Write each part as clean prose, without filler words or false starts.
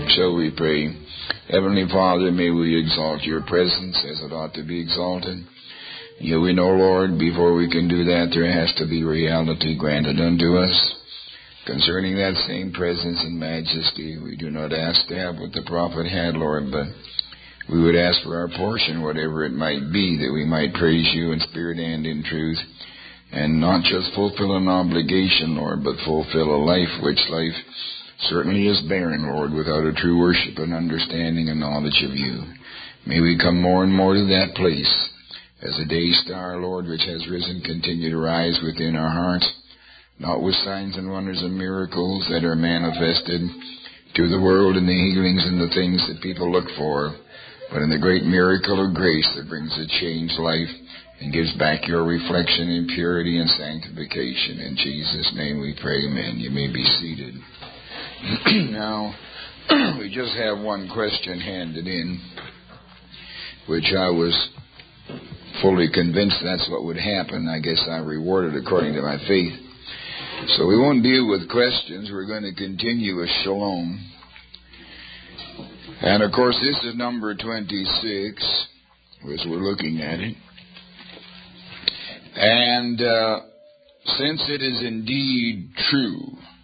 shall we pray. Heavenly Father, may we exalt your presence as it ought to be exalted. Yet we know, Lord, before we can do that, there has to be reality granted unto us. Concerning that same presence and majesty, we do not ask to have what the prophet had, Lord, but we would ask for our portion, whatever it might be, that we might praise you in spirit and in truth, and not just fulfill an obligation, Lord, but fulfill a life, which life certainly is barren, Lord, without a true worship and understanding and knowledge of you. May we come more and more to that place as a day star, Lord, which has risen, continue to rise within our hearts, not with signs and wonders and miracles that are manifested to the world and the healings and the things that people look for, but in the great miracle of grace that brings a changed life and gives back your reflection in purity and sanctification. In Jesus' name we pray, amen. You may be seated. Now, we just have one question handed in, which I was fully convinced that's what would happen. I guess I rewarded according to my faith. So we won't deal with questions. We're going to continue with Shalom. And of course, this is number 26, as we're looking at it. And since it is indeed true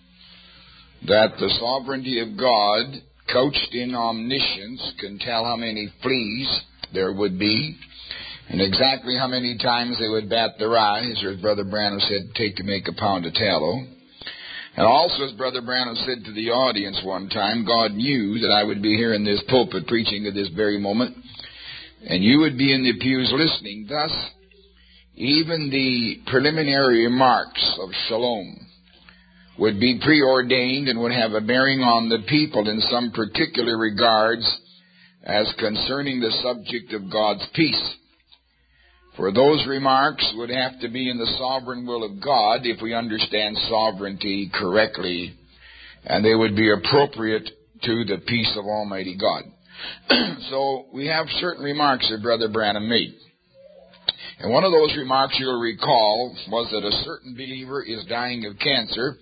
that the sovereignty of God, couched in omniscience, can tell how many fleas there would be, and exactly how many times they would bat their eyes, or as Brother Branham said, take to make a pound of tallow. And also, as Brother Branham said to the audience one time, God knew that I would be here in this pulpit preaching at this very moment, and you would be in the pews listening. Thus, even the preliminary remarks of Shalom would be preordained and would have a bearing on the people in some particular regards as concerning the subject of God's peace. For those remarks would have to be in the sovereign will of God, if we understand sovereignty correctly, and they would be appropriate to the peace of Almighty God. So we have certain remarks that Brother Branham made. And one of those remarks you'll recall was that a certain believer is dying of cancer,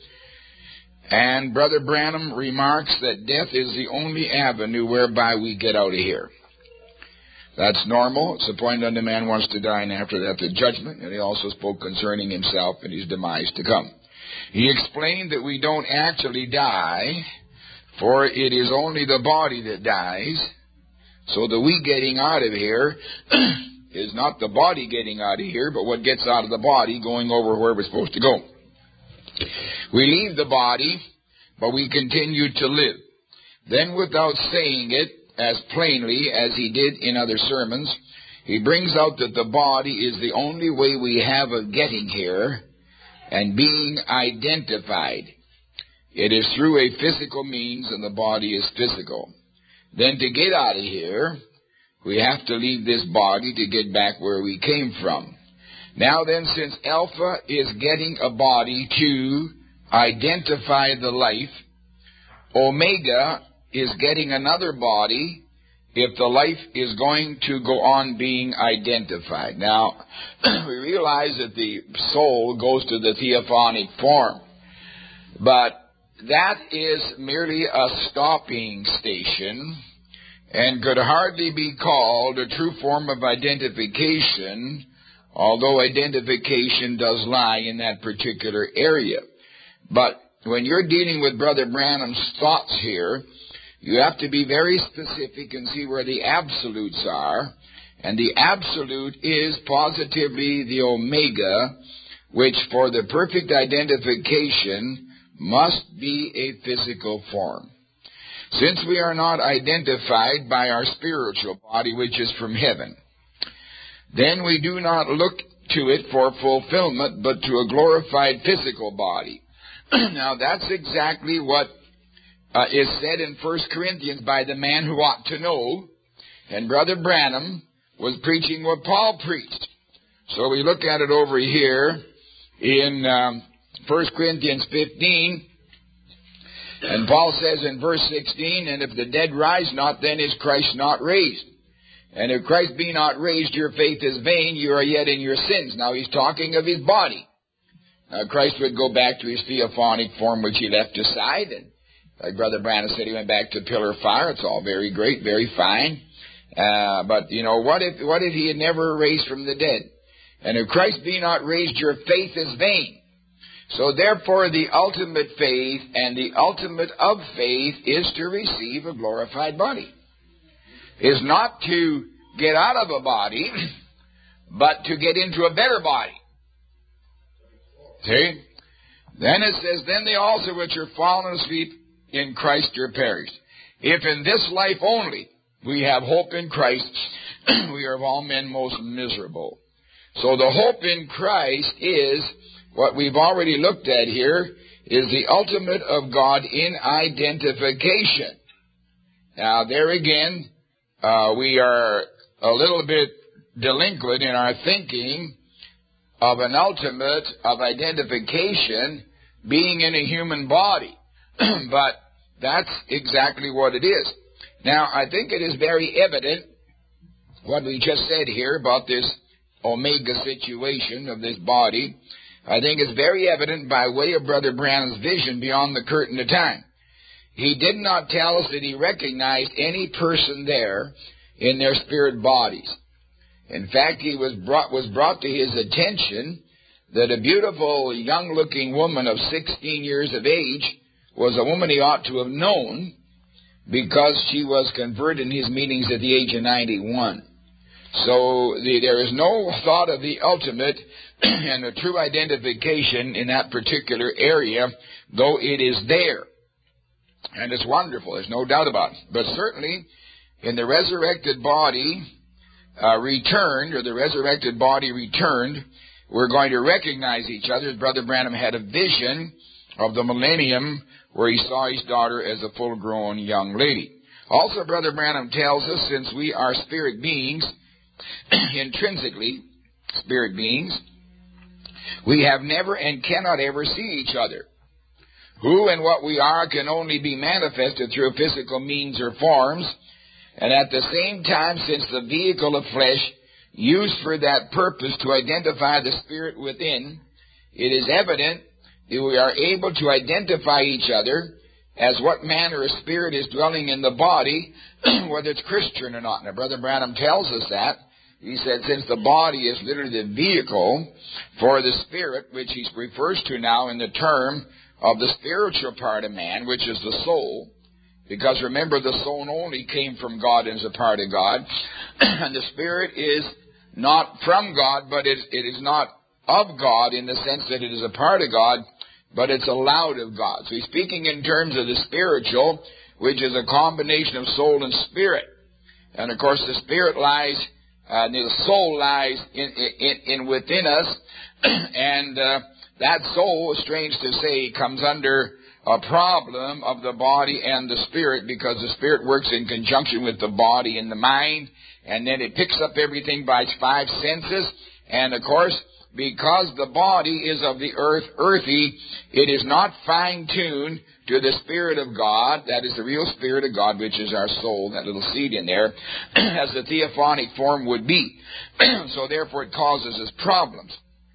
and Brother Branham remarks that death is the only avenue whereby we get out of here. That's normal. It's appointed unto man once to die, and after that the judgment. And he also spoke concerning himself and his demise to come. He explained that we don't actually die, for it is only the body that dies. So the we getting out of here is not the body getting out of here, but what gets out of the body going over where we're supposed to go. We leave the body, but we continue to live. Then, without saying it as plainly as he did in other sermons, he brings out that the body is the only way we have of getting here and being identified. It is through a physical means, and the body is physical. Then to get out of here, we have to leave this body to get back where we came from. Now then, since Alpha is getting a body to identify the life, Omega is getting another body if the life is going to go on being identified. Now, we realize that the soul goes to the theophanic form, but that is merely a stopping station and could hardly be called a true form of identification, although identification does lie in that particular area. But when you're dealing with Brother Branham's thoughts here, you have to be very specific and see where the absolutes are. And the absolute is positively the Omega, which for the perfect identification must be a physical form. Since we are not identified by our spiritual body, which is from heaven, then we do not look to it for fulfillment, but to a glorified physical body. Now, that's exactly what is said in 1 Corinthians by the man who ought to know. And Brother Branham was preaching what Paul preached. So we look at it over here in 1 Corinthians 15. And Paul says in verse 16, and if the dead rise not, then is Christ not raised. And if Christ be not raised, your faith is vain, you are yet in your sins. Now he's talking of his body. Christ would go back to his theophanic form, which he left aside, and Like Brother Branham said, he went back to pillar of fire. It's all very great, very fine. But, what if he had never raised from the dead? And if Christ be not raised, your faith is vain. So therefore, the ultimate faith and the ultimate of faith is to receive a glorified body. Is not to get out of a body, but to get into a better body. See? Then it says, then they also which are fallen asleep in Christ are perished. If in this life only we have hope in Christ, we are of all men most miserable. So the hope in Christ is what we've already looked at here, is the ultimate of God in identification. Now there again, we are a little bit delinquent in our thinking of an ultimate of identification being in a human body. But that's exactly what it is. Now, I think it is very evident what we just said here about this omega situation of this body. I think it's very evident by way of Brother Branham's vision beyond the curtain of time. He did not tell us that he recognized any person there in their spirit bodies. In fact, he was brought to his attention that a beautiful young-looking woman of 16 years of age was a woman he ought to have known because she was converted in his meetings at the age of 91. So there is no thought of the ultimate and the true identification in that particular area, though it is there. And it's wonderful, there's no doubt about it. But certainly, in the resurrected body returned, or the resurrected body returned, we're going to recognize each other. Brother Branham had a vision of the millennium where he saw his daughter as a full-grown young lady. Also, Brother Branham tells us, since we are spirit beings, intrinsically spirit beings, we have never and cannot ever see each other. Who and what we are can only be manifested through physical means or forms, and at the same time, since the vehicle of flesh used for that purpose to identify the spirit within, it is evident that we are able to identify each other as what manner of spirit is dwelling in the body, whether it's Christian or not. Now, Brother Branham tells us that. He said, since the body is literally the vehicle for the spirit, which he refers to now in the term of the spiritual part of man, which is the soul, because remember, the soul only came from God and is a part of God, and the spirit is not from God, but it is not of God in the sense that it is a part of God, but it's allowed of God. So he's speaking in terms of the spiritual, which is a combination of soul and spirit. And of course, the spirit lies, the soul lies in within us, and that soul, strange to say, comes under a problem of the body and the spirit, because the spirit works in conjunction with the body and the mind, and then it picks up everything by its five senses. And of course, because the body is of the earthy, it is not fine-tuned to the Spirit of God, that is the real Spirit of God, which is our soul, that little seed in there, as the theophanic form would be. So therefore it causes us problems.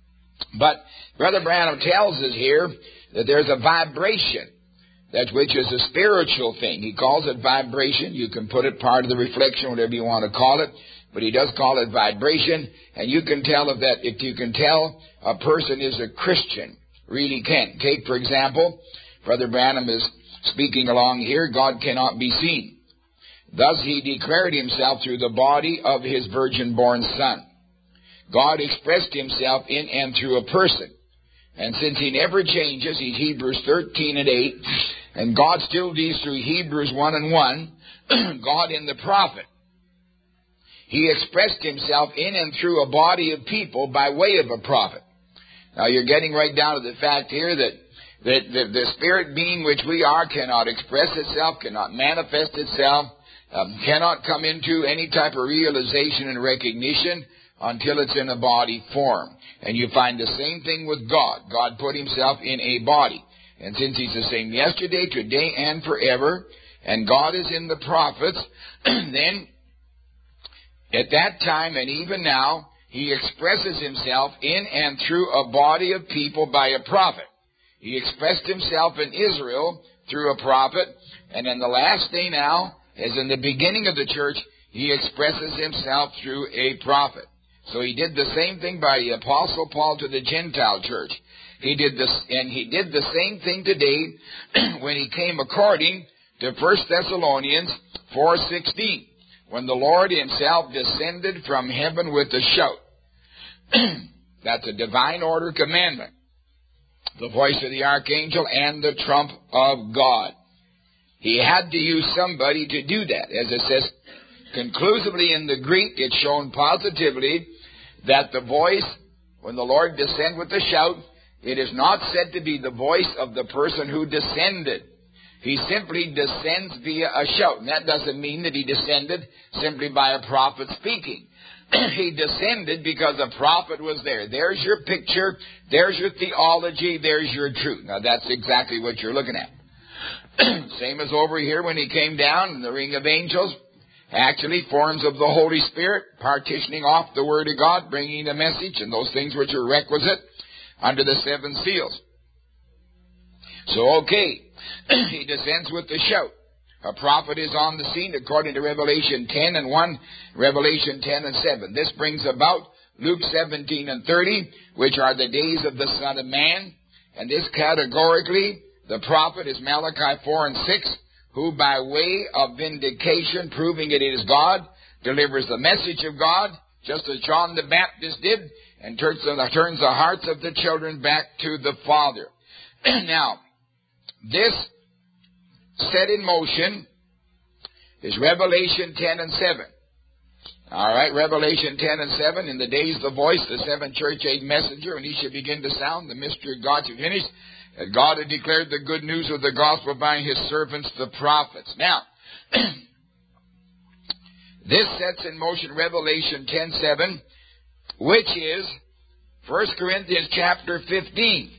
But Brother Branham tells us here that there's a vibration, that which is a spiritual thing. He calls it vibration. You can put it part of the reflection, whatever you want to call it, but he does call it vibration. And you can tell if you can tell a person is a Christian, really can. Take, for example, Brother Branham is speaking along here, God cannot be seen. Thus he declared himself through the body of his virgin-born Son. God expressed himself in and through a person. And since he never changes, he's Hebrews 13 and 8, and God still deals through Hebrews 1 and 1, God in the prophet. He expressed himself in and through a body of people by way of a prophet. Now you're getting right down to the fact here that the spirit being which we are cannot express itself, cannot manifest itself, cannot come into any type of realization and recognition until it's in a body form. And you find the same thing with God. God put himself in a body. And since he's the same yesterday, today, and forever, and God is in the prophets, then at that time and even now, he expresses himself in and through a body of people by a prophet. He expressed himself in Israel through a prophet. And then the last day now, as in the beginning of the church, he expresses himself through a prophet. So he did the same thing by the Apostle Paul to the Gentile church. He did this, and he did the same thing today when he came according to 1 Thessalonians 4:16, when the Lord himself descended from heaven with a shout. That's a divine order commandment. The voice of the archangel and the trump of God. He had to use somebody to do that. As it says conclusively in the Greek, it's shown positively that the voice, when the Lord descended with a shout, it is not said to be the voice of the person who descended. He simply descends via a shout. And that doesn't mean that he descended simply by a prophet speaking. He descended because a prophet was there. There's your picture. There's your theology. There's your truth. Now that's exactly what you're looking at. Same as over here when he came down in the ring of angels. Actually, forms of the Holy Spirit, partitioning off the Word of God, bringing the message and those things which are requisite under the 7 seals. So, okay, he descends with the shout. A prophet is on the scene according to Revelation 10 and 1, Revelation 10 and 7. This brings about Luke 17 and 30, which are the days of the Son of Man. And this categorically, the prophet is Malachi 4 and 6, who by way of vindication, proving it is God, delivers the message of God, just as John the Baptist did, and turns the hearts of the children back to the Father. Now, this set in motion is Revelation 10 and 7. All right, Revelation 10 and 7. In the days the voice, the 7th church age messenger, and he shall begin to sound, the mystery of God shall finish. That God had declared the good news of the gospel by his servants, the prophets. Now, this sets in motion Revelation 10:7, which is 1 Corinthians chapter 15.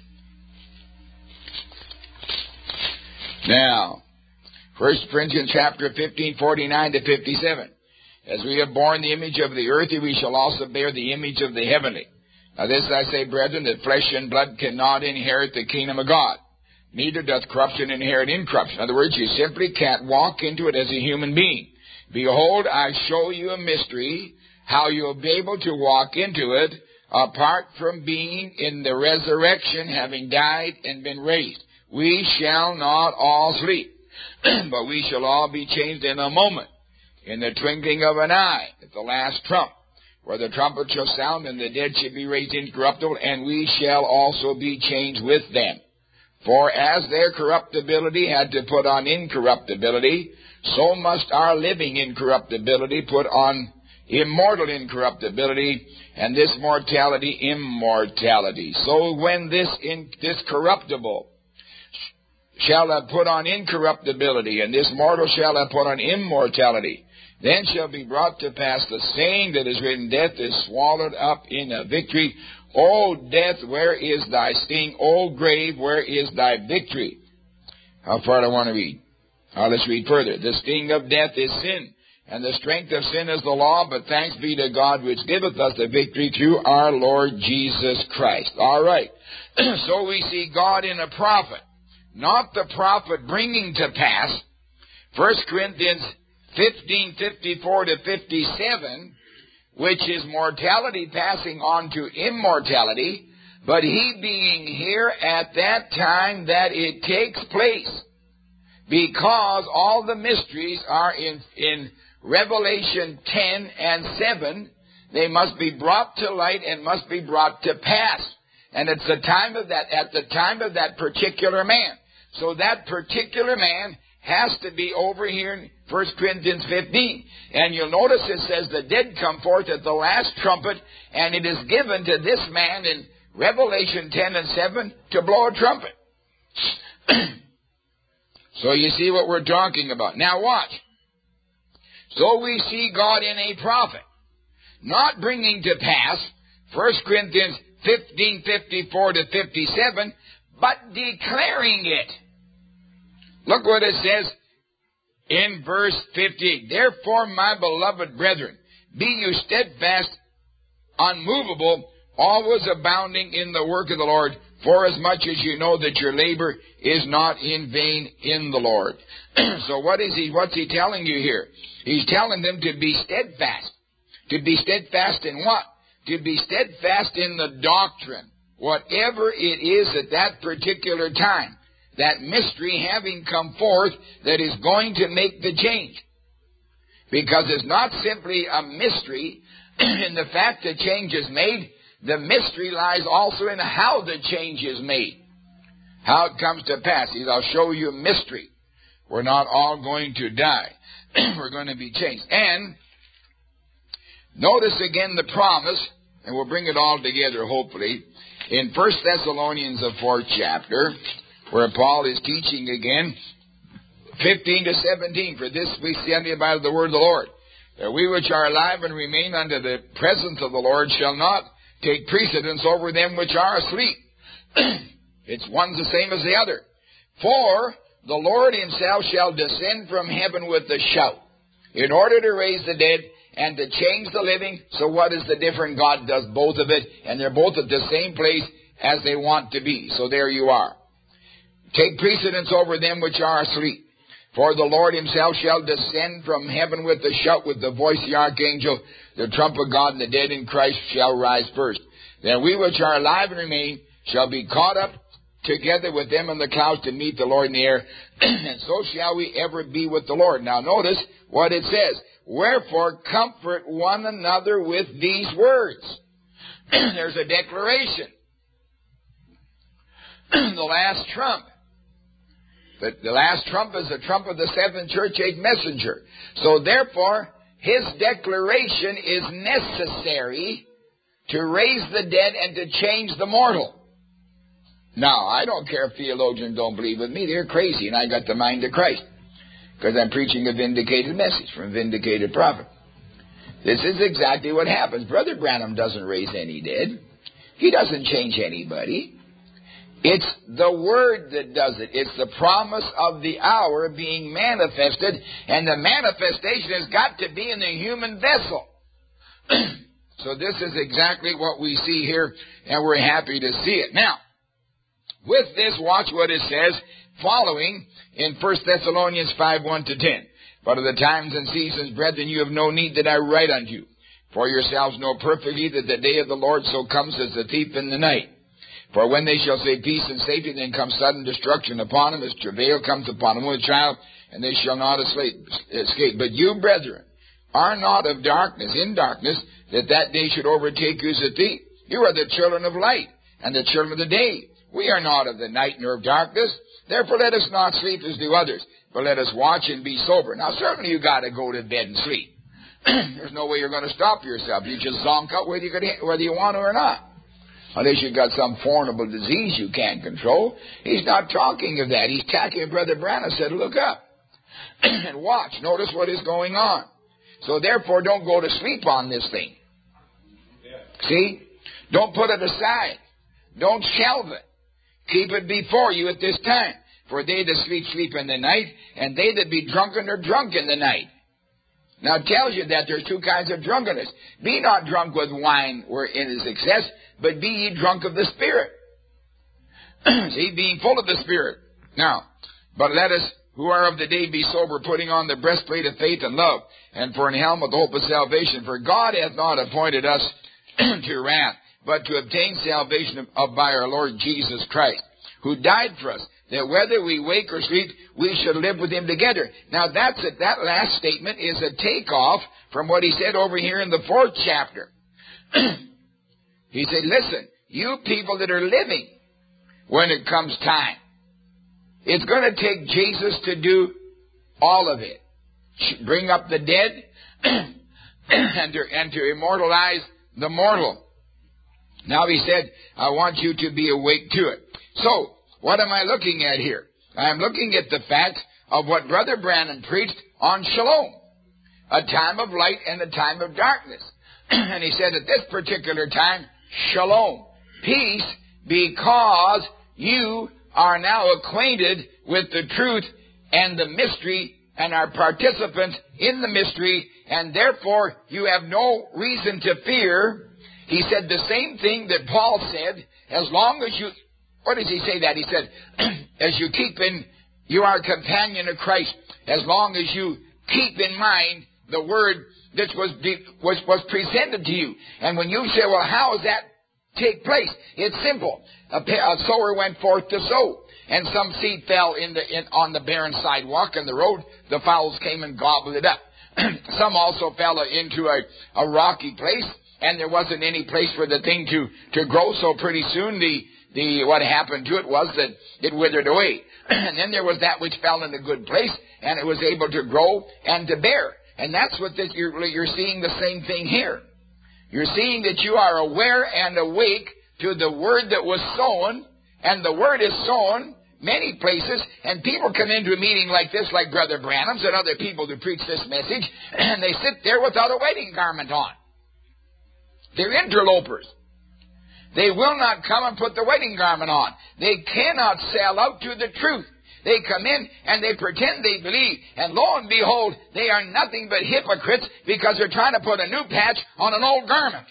Now, 1 Corinthians chapter 15, 49 to 57. As we have borne the image of the earthly, we shall also bear the image of the heavenly. Now this I say, brethren, that flesh and blood cannot inherit the kingdom of God. Neither doth corruption inherit incorruption. In other words, you simply can't walk into it as a human being. Behold, I show you a mystery, how you'll be able to walk into it apart from being in the resurrection, having died and been raised. We shall not all sleep, but we shall all be changed in a moment, in the twinkling of an eye, at the last trump, where the trumpet shall sound, and the dead shall be raised incorruptible, and we shall also be changed with them. For as their corruptibility had to put on incorruptibility, so must our living incorruptibility put on immortal incorruptibility, and this mortality immortality. So when this corruptible shall have put on incorruptibility, and this mortal shall have put on immortality, then shall be brought to pass the saying that is written, death is swallowed up in a victory. O death, where is thy sting? O grave, where is thy victory? How far do I want to read? Let's read further. The sting of death is sin, and the strength of sin is the law, but thanks be to God which giveth us the victory through our Lord Jesus Christ. All right. So we see God in a prophet, not the prophet bringing to pass 1 Corinthians 15:54 to 57, which is mortality passing on to immortality, but he being here at that time that it takes place, because all the mysteries are in Revelation 10 and 7, they must be brought to light and must be brought to pass. And it's the time of that, at the time of that particular man. So that particular man has to be over here in 1 Corinthians 15. And you'll notice it says the dead come forth at the last trumpet, and it is given to this man in Revelation 10 and 7 to blow a trumpet. So you see what we're talking about. Now watch. So we see God in a prophet, not bringing to pass 1 Corinthians 15:54 to 57, but declaring it. Look what it says in verse 58. Therefore, my beloved brethren, be you steadfast, unmovable, always abounding in the work of the Lord, forasmuch as you know that your labor is not in vain in the Lord. So what's he telling you here? He's telling them to be steadfast. To be steadfast in what? To be steadfast in the doctrine. Whatever it is at that particular time. That mystery having come forth that is going to make the change. Because it's not simply a mystery in the fact that change is made. The mystery lies also in how the change is made. How it comes to pass. I'll show you a mystery. We're not all going to die. We're going to be changed. And notice again the promise, and we'll bring it all together hopefully, in 1 Thessalonians, the 4th chapter, where Paul is teaching again, 15 to 17, for this we send you by the word of the Lord, that we which are alive and remain unto the presence of the Lord shall not take precedence over them which are asleep. It's one's the same as the other. For the Lord himself shall descend from heaven with a shout, in order to raise the dead and to change the living. So what is the difference? God does both of it, and they're both at the same place as they want to be. So there you are. Take precedence over them which are asleep. For the Lord himself shall descend from heaven with a shout, with the voice of the archangel, the trump of God, and the dead in Christ shall rise first. Then we which are alive and remain shall be caught up together with them in the clouds to meet the Lord in the air, and so shall we ever be with the Lord. Now notice what it says. Wherefore comfort one another with these words. There's a declaration. The last trump. The last trump is the trump of the seventh church age messenger. So therefore, his declaration is necessary to raise the dead and to change the mortal. Now, I don't care if theologians don't believe with me. They're crazy, and I got the mind of Christ. Because I'm preaching a vindicated message from a vindicated prophet. This is exactly what happens. Brother Branham doesn't raise any dead. He doesn't change anybody. It's the Word that does it. It's the promise of the hour being manifested, and the manifestation has got to be in the human vessel. So this is exactly what we see here, and we're happy to see it. Now, with this, watch what it says following in 1 Thessalonians 5, 1 to 10. But of the times and seasons, brethren, you have no need that I write unto you. For yourselves know perfectly that the day of the Lord so comes as a thief in the night. For when they shall say peace and safety, then comes sudden destruction upon them, as travail comes upon them with a child, and they shall not escape. But you, brethren, are not of darkness, in darkness, that day should overtake you as a thief. You are the children of light, and the children of the day. We are not of the night nor of darkness. Therefore let us not sleep as do others, but let us watch and be sober. Now certainly you got to go to bed and sleep. There's no way you're going to stop yourself. You just zonk out whether you want to or not. Unless you've got some formidable disease you can't control. He's not talking of that. He's talking, Brother Branham said, look up and watch. Notice what is going on. So therefore, don't go to sleep on this thing. See? Don't put it aside. Don't shelve it. Keep it before you at this time. For they that sleep, sleep in the night, and they that be drunken are drunk in the night. Now it tells you that there's two kinds of drunkenness. Be not drunk with wine wherein is excess, but be ye drunk of the Spirit. See, being full of the Spirit. Now, but let us, who are of the day, be sober, putting on the breastplate of faith and love, and for an helmet the hope of salvation. For God hath not appointed us to wrath, but to obtain salvation by our Lord Jesus Christ, who died for us, that whether we wake or sleep, we should live with him together. Now that's it. That last statement is a takeoff from what he said over here in the 4th chapter. He said, listen, you people that are living when it comes time, it's going to take Jesus to do all of it. Bring up the dead and to immortalize the mortal. Now he said, I want you to be awake to it. So, what am I looking at here? I am looking at the fact of what Brother Branham preached on Shalom, a time of light and a time of darkness. And he said at this particular time, Shalom, peace, because you are now acquainted with the truth and the mystery and are participants in the mystery, and therefore you have no reason to fear He said the same thing that Paul said, as long as you, what does he say that? He said, as you keep in, you are a companion of Christ, as long as you keep in mind the word that was presented to you. And when you say, well, how does that take place? It's simple. A sower went forth to sow, and some seed fell on the barren sidewalk in the road. The fowls came and gobbled it up. Some also fell into a rocky place, and there wasn't any place for the thing to grow. So pretty soon, what happened to it was that it withered away. And then there was that which fell in a good place, and it was able to grow and to bear. And that's what you're seeing the same thing here. You're seeing that you are aware and awake to the word that was sown, and the word is sown many places, and people come into a meeting like this, like Brother Branham's and other people who preach this message, and they sit there without a wedding garment on. They're interlopers. They will not come and put the wedding garment on. They cannot sell out to the truth. They come in and they pretend they believe, and lo and behold, they are nothing but hypocrites because they're trying to put a new patch on an old garment.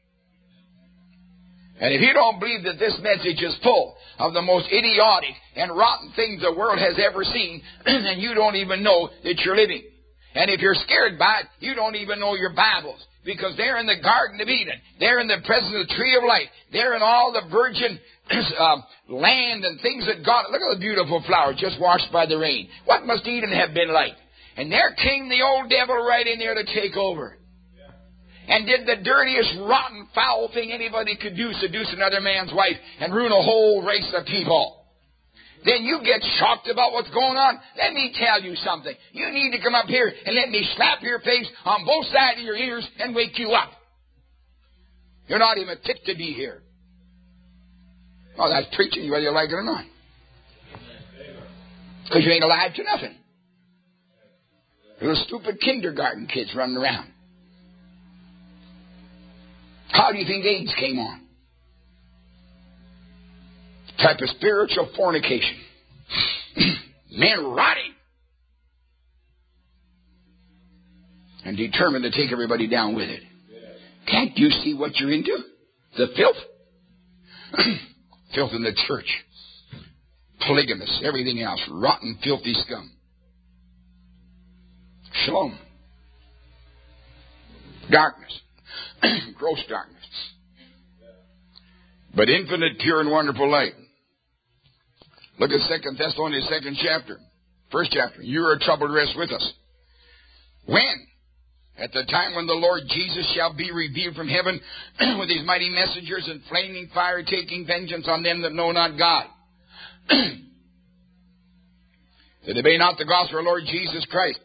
And if you don't believe that this message is full of the most idiotic and rotten things the world has ever seen, then you don't even know that you're living. And if you're scared by it, you don't even know your Bibles. Because they're in the Garden of Eden. They're in the presence of the tree of life. They're in all the virgin land and things that God... Look at the beautiful flower just washed by the rain. What must Eden have been like? And there came the old devil right in there to take over. And did the dirtiest, rotten, foul thing anybody could do, seduce another man's wife and ruin a whole race of people. Then you get shocked about what's going on. Let me tell you something. You need to come up here and let me slap your face on both sides of your ears and wake you up. You're not even fit to be here. Oh, that's preaching whether you like it or not. Because you ain't alive to nothing. Little stupid kindergarten kids running around. How do you think AIDS came on? Type of spiritual fornication. Men rotting. And determined to take everybody down with it. Can't you see what you're into? The filth. Filth in the church. Polygamists, everything else. Rotten, filthy scum. Shalom. Darkness. Gross darkness. But infinite, pure, and wonderful light. Look at 2 Thessalonians 2nd chapter. 1st chapter. You are troubled, rest with us. When? At the time when the Lord Jesus shall be revealed from heaven with his mighty messengers and flaming fire, taking vengeance on them that know not God. That obey not the gospel of our Lord Jesus Christ.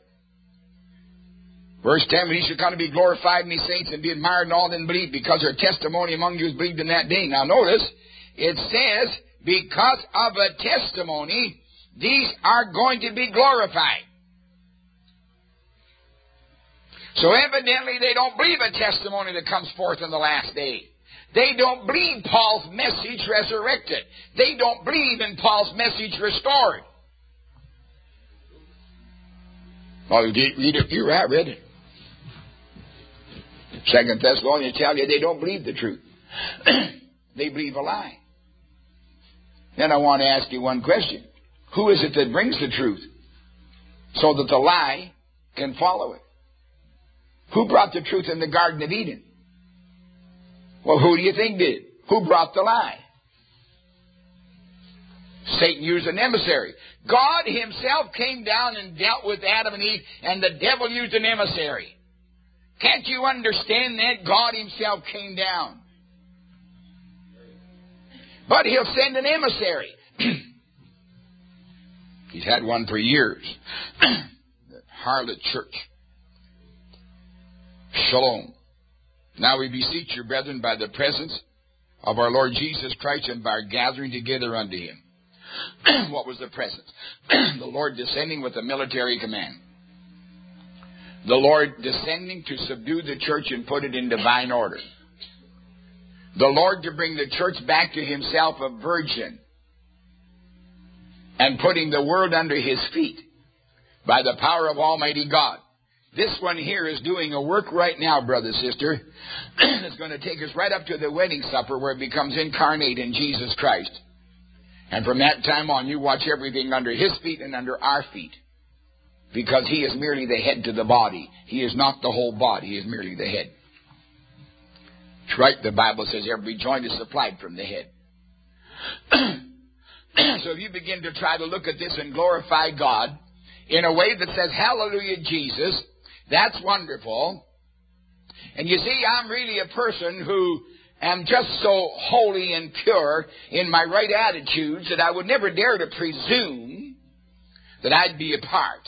Verse 10, when he shall come to be glorified in his saints and be admired in all that believe, because their testimony among you is believed in that day. Now notice, it says, because of a testimony, these are going to be glorified. So evidently they don't believe a testimony that comes forth in the last day. They don't believe Paul's message resurrected. They don't believe in Paul's message restored. Oh, you're right, I read it. 2 Thessalonians tell you they don't believe the truth. They believe a lie. Then I want to ask you one question. Who is it that brings the truth so that the lie can follow it? Who brought the truth in the Garden of Eden? Well, who do you think did? Who brought the lie? Satan used an emissary. God himself came down and dealt with Adam and Eve, and the devil used an emissary. Can't you understand that? God himself came down. But he'll send an emissary. He's had one for years. The harlot church. Shalom. Now we beseech you, brethren, by the presence of our Lord Jesus Christ and by our gathering together unto him. What was the presence? The Lord descending with a military command. The Lord descending to subdue the church and put it in divine order. The Lord to bring the church back to himself a virgin and putting the world under his feet by the power of Almighty God. This one here is doing a work right now, brother, sister. It's going to take us right up to the wedding supper where it becomes incarnate in Jesus Christ. And from that time on, you watch everything under His feet and under our feet. Because He is merely the head to the body. He is not the whole body. He is merely the head. It's right, the Bible says every joint is supplied from the head. So if you begin to try to look at this and glorify God in a way that says, hallelujah, Jesus, that's wonderful. And you see, I'm really a person who am just so holy and pure in my right attitudes that I would never dare to presume that I'd be a part.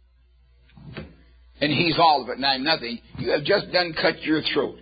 And He's all of it and I'm nothing. You have just done cut your throat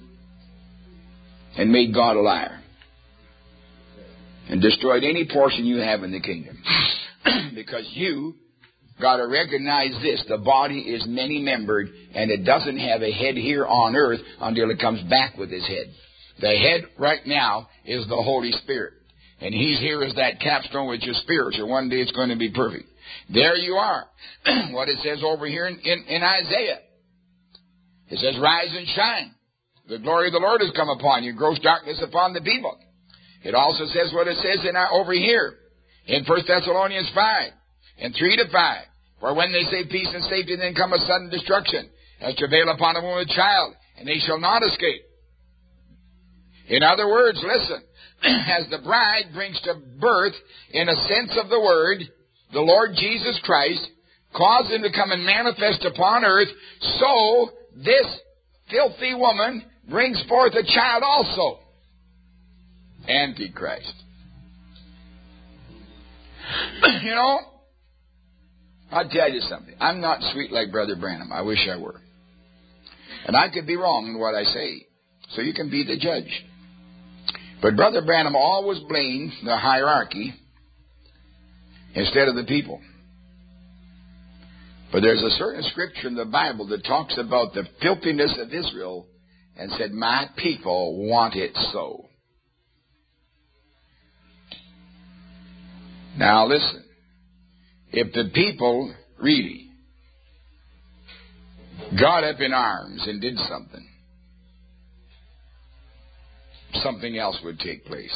and made God a liar and destroyed any portion you have in the kingdom. Because you got to recognize this. The body is many-membered, and it doesn't have a head here on earth until it comes back with His head. The head right now is the Holy Spirit. And He's here as that capstone, which is spiritual. One day it's going to be perfect. There you are. What it says over here in Isaiah. It says, rise and shine. The glory of the Lord has come upon you. Gross darkness upon the people. It also says what it says over here in 1 Thessalonians 5 and 3-5. For when they say peace and safety, then come a sudden destruction, as travail upon a woman with child, and they shall not escape. In other words, listen, as the bride brings to birth, in a sense of the word, the Lord Jesus Christ, caused Him to come and manifest upon earth, so this filthy woman brings forth a child also. Antichrist. You know, I'll tell you something. I'm not sweet like Brother Branham. I wish I were. And I could be wrong in what I say. So you can be the judge. But Brother Branham always blamed the hierarchy instead of the people. But there's a certain scripture in the Bible that talks about the filthiness of Israel and said, my people want it so. Now listen. If the people really got up in arms and did something, something else would take place.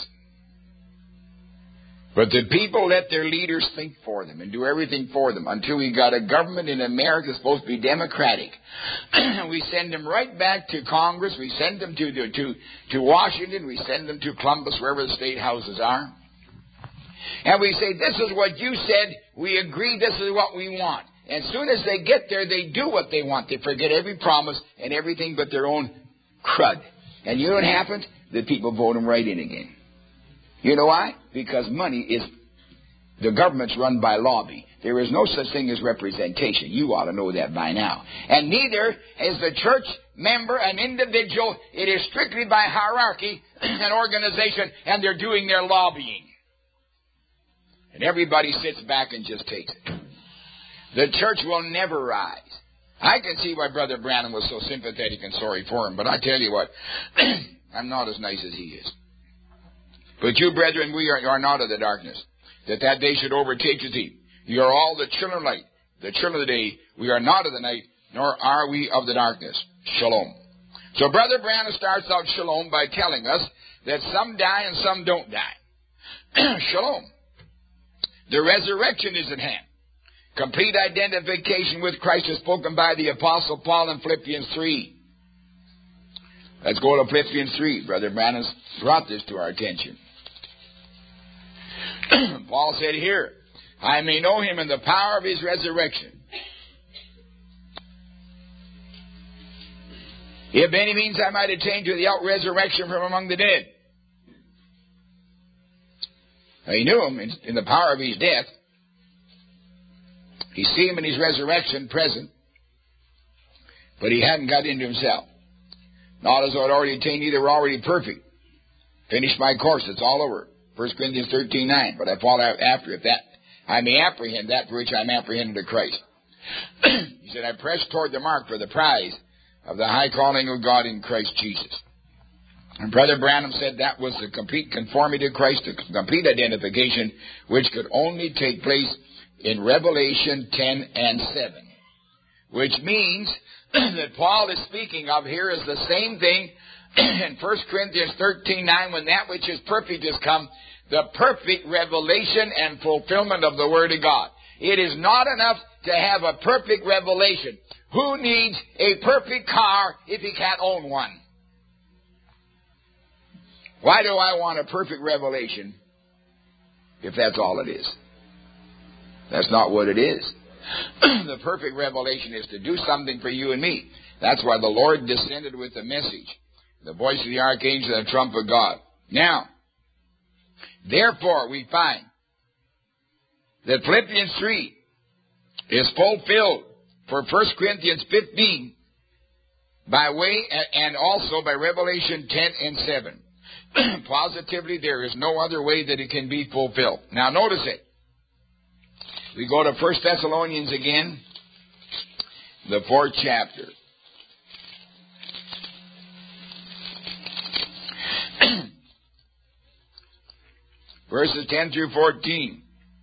But the people let their leaders think for them and do everything for them until we got a government in America that's supposed to be democratic. We send them right back to Congress. We send them to Washington. We send them to Columbus, wherever the state houses are. And we say, this is what you said. We agree this is what we want. And as soon as they get there, they do what they want. They forget every promise and everything but their own crud. And you know what happens? The people vote them right in again. You know why? Because the government's run by lobby. There is no such thing as representation. You ought to know that by now. And neither is the church member an individual. It is strictly by hierarchy, an organization, and they're doing their lobbying. And everybody sits back and just takes it. The church will never rise. I can see why Brother Branham was so sympathetic and sorry for him, but I tell you what, I'm not as nice as he is. But you, brethren, we are not of the darkness, that day should overtake thee. You are all the children of light, the children of the day. We are not of the night, nor are we of the darkness. Shalom. So Brother Branham starts out shalom by telling us that some die and some don't die. Shalom. The resurrection is at hand. Complete identification with Christ is spoken by the Apostle Paul in Philippians 3. Let's go to Philippians 3. Brother Branham's brought this to our attention. Paul said here, I may know Him in the power of His resurrection. If any means I might attain to the out-resurrection from among the dead. Now, he knew Him in the power of His death. He see Him in His resurrection present. But he hadn't got into Himself. Not as though I'd already attained, either were already perfect. Finished my course, it's all over. 1 Corinthians 13:9. But I fall after it, that I may apprehend that for which I'm apprehended to Christ. He said, I press toward the mark for the prize of the high calling of God in Christ Jesus. And Brother Branham said that was the complete conformity to Christ, the complete identification, which could only take place in Revelation 10 and 7. which means that Paul is speaking of here is the same thing in 1 Corinthians 13:9, when that which is perfect has come, the perfect revelation and fulfillment of the Word of God. It is not enough to have a perfect revelation. Who needs a perfect car if he can't own one? Why do I want a perfect revelation if that's all it is? That's not what it is. The perfect revelation is to do something for you and me. That's why the Lord descended with the message, the voice of the archangel and the trump of God. Now, therefore, we find that Philippians 3 is fulfilled for 1 Corinthians 15 by way and also by Revelation 10 and 7. Positively, there is no other way that it can be fulfilled. Now, notice it. We go to 1 Thessalonians again, the 4th chapter. Verses 10 through 14.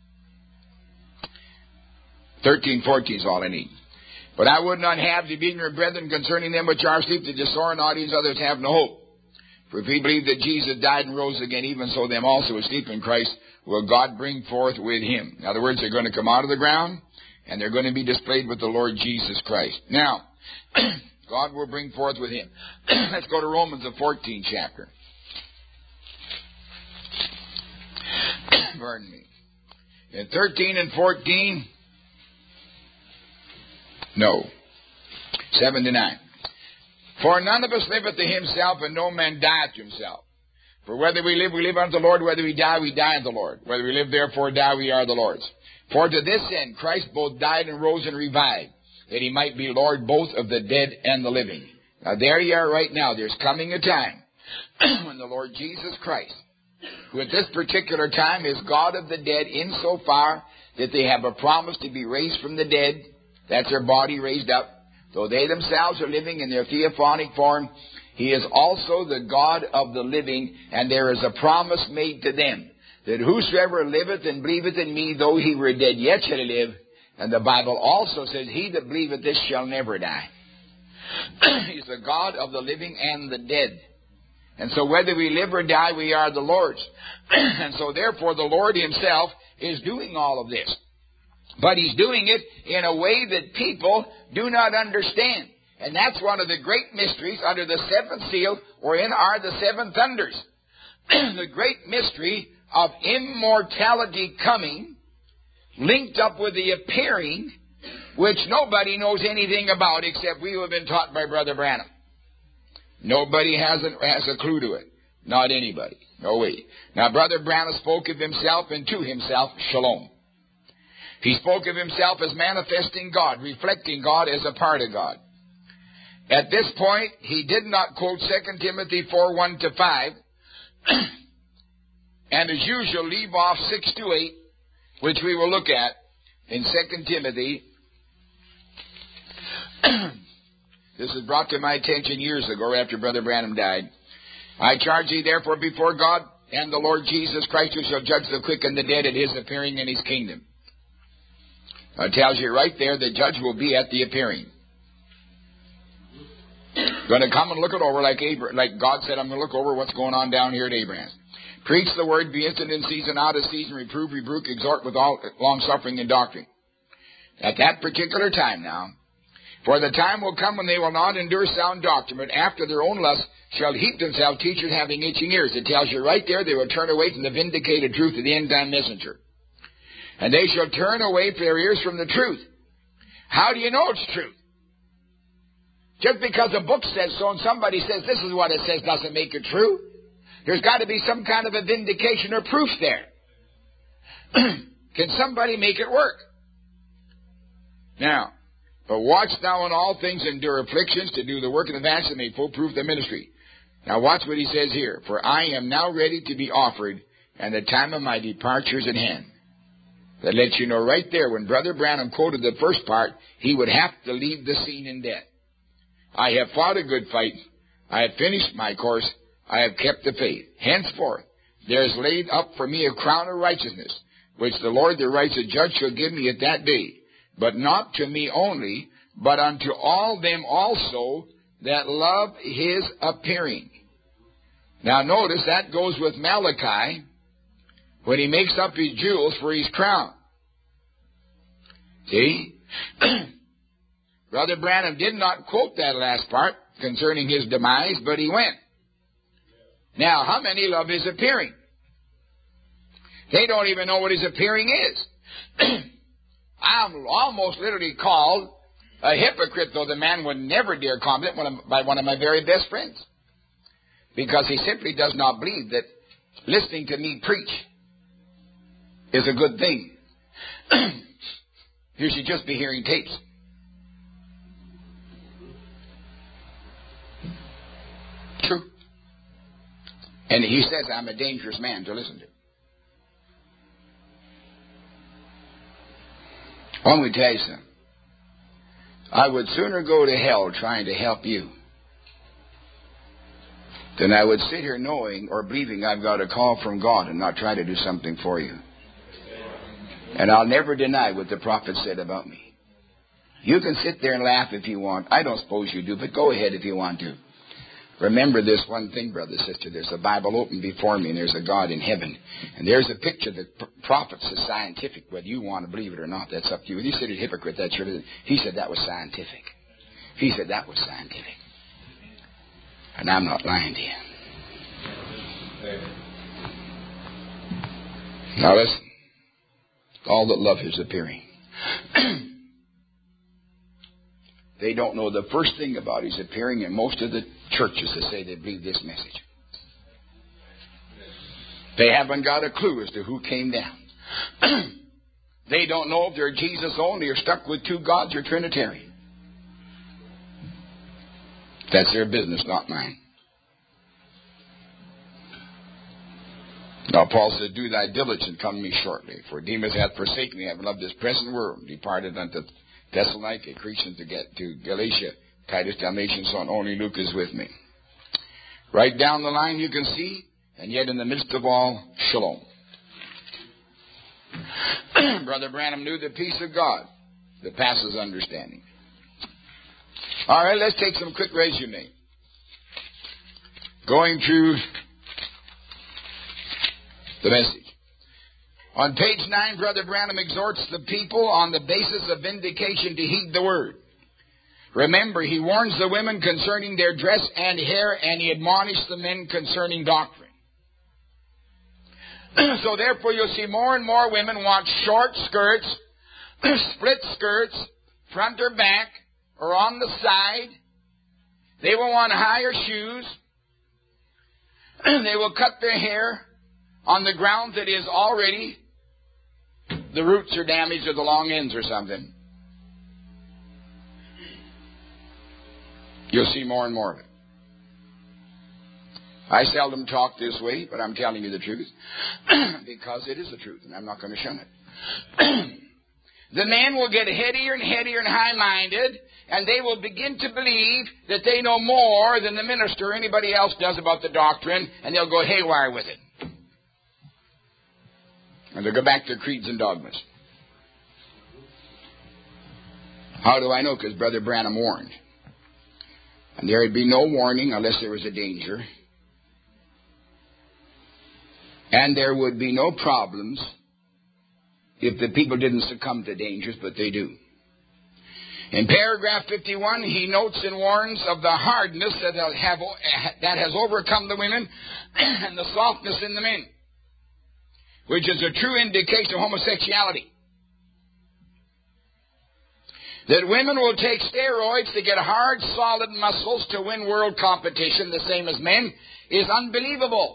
13, 14 is all I need. But I would not have the ignorant brethren concerning them which are asleep, that the sore and audience others have no hope. For if we believe that Jesus died and rose again, even so them also who sleep in Christ will God bring forth with him. In other words, they're going to come out of the ground, and they're going to be displayed with the Lord Jesus Christ. Now, God will bring forth with him. Let's go to Romans, the 14th chapter. Pardon me. In 13 and 14... No. 7 to 9. For none of us liveth to himself, and no man dieth to himself. For whether we live unto the Lord. Whether we die unto the Lord. Whether we live, therefore die, we are the Lord's. For to this end Christ both died and rose and revived, that he might be Lord both of the dead and the living. Now there you are right now. There's coming a time when the Lord Jesus Christ, who at this particular time is God of the dead, insofar that they have a promise to be raised from the dead. That's their body raised up. Though they themselves are living in their theophanic form, he is also the God of the living, and there is a promise made to them, that whosoever liveth and believeth in me, though he were dead, yet shall he live. And the Bible also says, he that believeth this shall never die. He's the God of the living and the dead. And so whether we live or die, we are the Lord's. And so therefore the Lord himself is doing all of this. But he's doing it in a way that people do not understand. And that's one of the great mysteries under the seventh seal, wherein are the seven thunders. The great mystery of immortality coming, linked up with the appearing, which nobody knows anything about except we who have been taught by Brother Branham. Nobody has a clue to it. Not anybody. No way. Now, Brother Branham spoke of himself and to himself, shalom. He spoke of himself as manifesting God, reflecting God as a part of God. At this point, he did not quote 2 Timothy 4:1-5, and as usual, leave off 6-8, which we will look at in 2 Timothy. This was brought to my attention years ago after Brother Branham died. I charge thee therefore before God and the Lord Jesus Christ, who shall judge the quick and the dead at his appearing in his kingdom. It tells you right there the judge will be at the appearing. Going to come and look it over like God said, I'm going to look over what's going on down here at Abraham's. Preach the word, be instant in season, out of season, reprove, rebuke, exhort with all long-suffering and doctrine. At that particular time now, for the time will come when they will not endure sound doctrine, but after their own lust shall heap themselves teachers having itching ears. It tells you right there they will turn away from the vindicated truth of the end-time messenger. And they shall turn away their ears from the truth. How do you know it's truth? Just because a book says so and somebody says this is what it says doesn't make it true. There's got to be some kind of a vindication or proof there. Can somebody make it work? Now, but watch thou in all things, endure afflictions, to do the work of the evangelist, and make full proof of the ministry. Now watch what he says here. For I am now ready to be offered, and the time of my departure is at hand. That lets you know right there, when Brother Branham quoted the first part, he would have to leave the scene in death. I have fought a good fight. I have finished my course. I have kept the faith. Henceforth, there is laid up for me a crown of righteousness, which the Lord, the righteous judge, shall give me at that day. But not to me only, but unto all them also that love his appearing. Now notice that goes with Malachi when he makes up his jewels for his crown. See? Brother Branham did not quote that last part concerning his demise, but he went. Now, how many love his appearing? They don't even know what his appearing is. I'm almost literally called a hypocrite, though the man would never dare comment by one of my very best friends. Because he simply does not believe that listening to me preach is a good thing. You should just be hearing tapes. True. And he says I'm a dangerous man to listen to. Let me tell you something. I would sooner go to hell trying to help you than I would sit here knowing or believing I've got a call from God and not try to do something for you. And I'll never deny what the prophet said about me. You can sit there and laugh if you want. I don't suppose you do, but go ahead if you want to. Remember this one thing, brother, sister. There's a Bible open before me, and there's a God in heaven. And there's a picture that prophets is scientific. Whether you want to believe it or not, that's up to you. When you said a hypocrite, that's your... He said that was scientific. He said that was scientific. And I'm not lying to you. Now listen. All that love his appearing. They don't know the first thing about his appearing, and most of the churches that say they believe this message. They haven't got a clue as to who came down. They don't know if they're Jesus only or stuck with two gods or Trinitarian. That's their business, not mine. Now Paul said, do thy diligence, come to me shortly. For Demas hath forsaken me, having loved this present world, departed unto Thessalonica, Crescens to Galatia, Titus, Dalmatian, so on. Only Luke is with me. Right down the line you can see, and yet in the midst of all, shalom. Brother Branham knew the peace of God that passes understanding. All right, let's take some quick resume. Going through the message. On page 9, Brother Branham exhorts the people on the basis of vindication to heed the word. Remember, he warns the women concerning their dress and hair, and he admonishes the men concerning doctrine. So therefore, you'll see more and more women want short skirts, split skirts, front or back, or on the side. They will want higher shoes. They will cut their hair on the ground that is already, the roots are damaged or the long ends or something. You'll see more and more of it. I seldom talk this way, but I'm telling you the truth because it is the truth, and I'm not going to shun it. The men will get headier and headier and high-minded, and they will begin to believe that they know more than the minister or anybody else does about the doctrine, and they'll go haywire with it. And they'll go back to creeds and dogmas. How do I know? Because Brother Branham warned. And there would be no warning unless there was a danger. And there would be no problems if the people didn't succumb to dangers, but they do. In paragraph 51, he notes and warns of the hardness that has overcome the women and the softness in the men, which is a true indication of homosexuality. That women will take steroids to get hard, solid muscles to win world competition, the same as men, is unbelievable.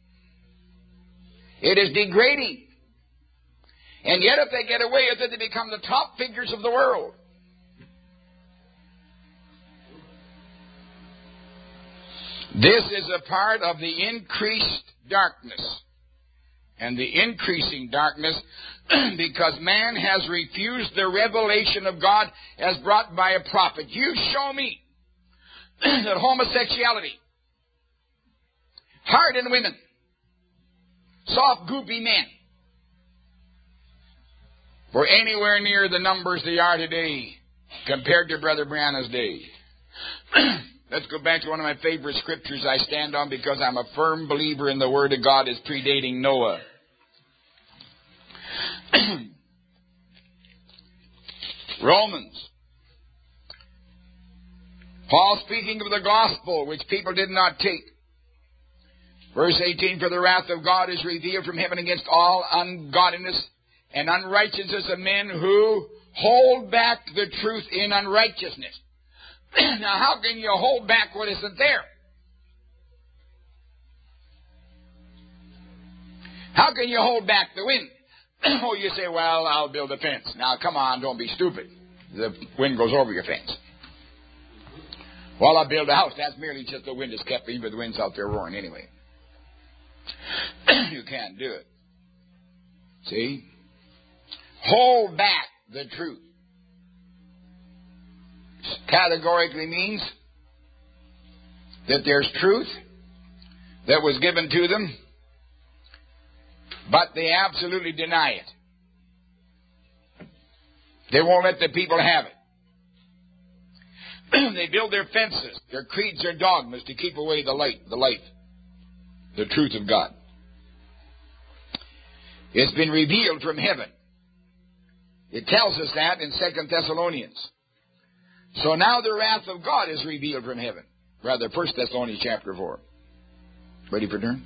It is degrading. And yet if they get away with it, they become the top figures of the world. This is a part of the increased darkness. And the increasing darkness because man has refused the revelation of God as brought by a prophet. You show me that homosexuality, hardened women, soft, goopy men, were anywhere near the numbers they are today, compared to Brother Branham's day. Let's go back to one of my favorite scriptures I stand on because I'm a firm believer in the Word of God is predating Noah. Romans. Paul speaking of the gospel, which people did not take. Verse 18, for the wrath of God is revealed from heaven against all ungodliness and unrighteousness of men who hold back the truth in unrighteousness. Now, how can you hold back what isn't there? How can you hold back the wind? Oh, you say, well, I'll build a fence. Now, come on, don't be stupid. The wind goes over your fence. Well, I'll build a house. That's merely just the wind is kept in, but the wind's out there roaring anyway. You can't do it. See? Hold back the truth. Categorically means that there's truth that was given to them, but they absolutely deny it. They won't let the people have it. They build their fences, their creeds, their dogmas to keep away the light, the truth of God. It's been revealed from heaven. It tells us that in 2 Thessalonians. So now the wrath of God is revealed from heaven. Rather, 1 Thessalonians chapter 4. Ready for turn?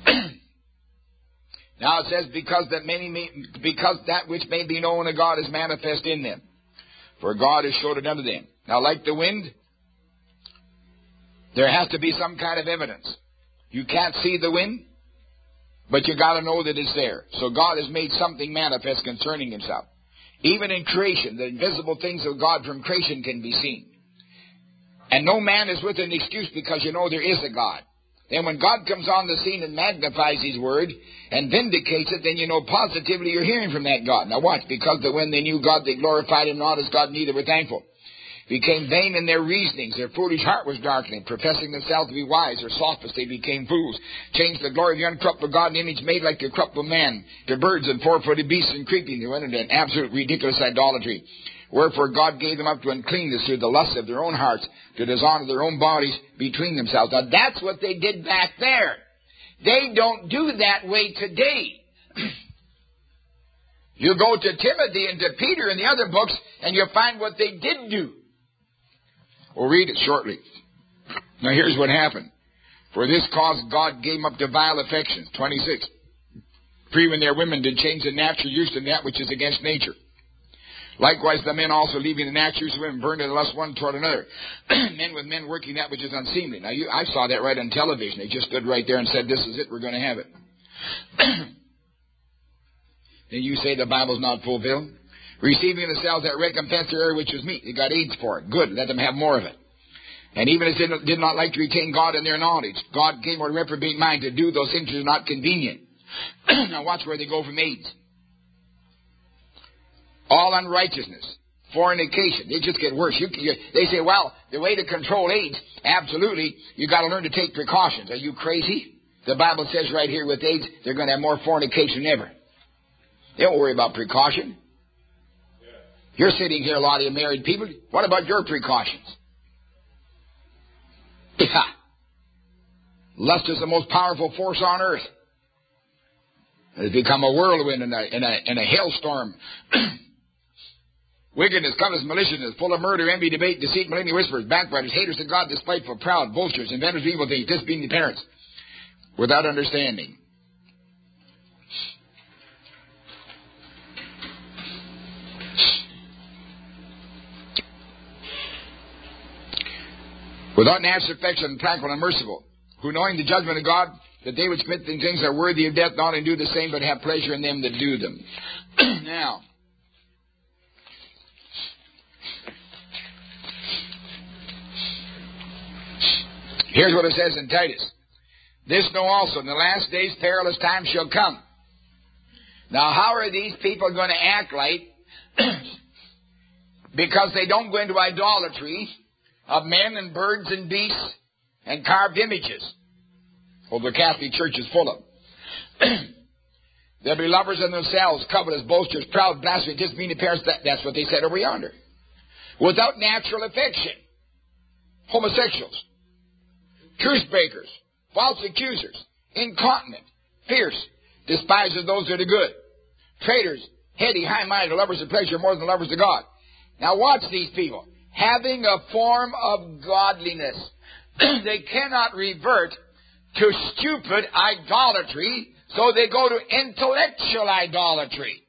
Now it says, because that which may be known of God is manifest in them. For God has showed it unto them. Now, like the wind, there has to be some kind of evidence. You can't see the wind, but you got to know that it's there. So God has made something manifest concerning Himself. Even in creation, the invisible things of God from creation can be seen. And no man is with an excuse because you know there is a God. Then when God comes on the scene and magnifies His word and vindicates it, then you know positively you're hearing from that God. Now watch, because that when they knew God, they glorified Him not as God, neither were thankful. Became vain in their reasonings. Their foolish heart was darkening. Professing themselves to be wise or sophists, they became fools. Changed the glory of the uncorruptible God in image made like the corruptible man to birds and four-footed beasts and creeping. They went into an absolute ridiculous idolatry. Wherefore God gave them up to uncleanness through the lust of their own hearts, to dishonor their own bodies between themselves. Now that's what they did back there. They don't do that way today. You go to Timothy and to Peter and the other books, and you'll find what they did do. We'll read it shortly. Now here's what happened. For this cause God gave them up to vile affections. 26. For even their women did change the natural use to that which is against nature. Likewise the men also, leaving the natural use of women, burned in lust one toward another. Men with men working that which is unseemly. Now I saw that right on television. They just stood right there and said, this is it, we're going to have it. Then you say the Bible's not fulfilled? Receiving themselves that recompense their which was meat. They got AIDS for it. Good. Let them have more of it. And even as they did not like to retain God in their knowledge, God gave them a reprobate mind to do those things that are not convenient. Now watch where they go from AIDS. All unrighteousness. Fornication. They just get worse. They say, well, the way to control AIDS, absolutely, you got to learn to take precautions. Are you crazy? The Bible says right here with AIDS, they're going to have more fornication than ever. They don't worry about precaution. You're sitting here, a lot of you married people. What about your precautions? Yeah. Lust is the most powerful force on earth. It has become a whirlwind and a hailstorm. Wickedness, covetousness, maliciousness, full of murder, envy, debate, deceit, malignity, whispers, backbiters, haters of God, despiteful, proud, boasters, inventors of evil things, disobedient parents, without understanding. Without natural affection, tranquil and merciful, who knowing the judgment of God, that they which commit things that are worthy of death, not only do the same, but have pleasure in them that do them. Now, here's what it says in Titus. This know also, in the last days perilous times shall come. Now, how are these people going to act like? Because they don't go into idolatry of men and birds and beasts and carved images. Well, the Catholic Church is full of them. They'll be lovers of themselves, covetous, boasters, proud, blasphemous, disobedient parents. That's what they said over yonder. without natural affection. Homosexuals, truce breakers, false accusers, incontinent, fierce, despisers those that are good, traitors, heady, high-minded, lovers of pleasure more than lovers of God. Now watch these people. Having a form of godliness. They cannot revert to stupid idolatry, so they go to intellectual idolatry.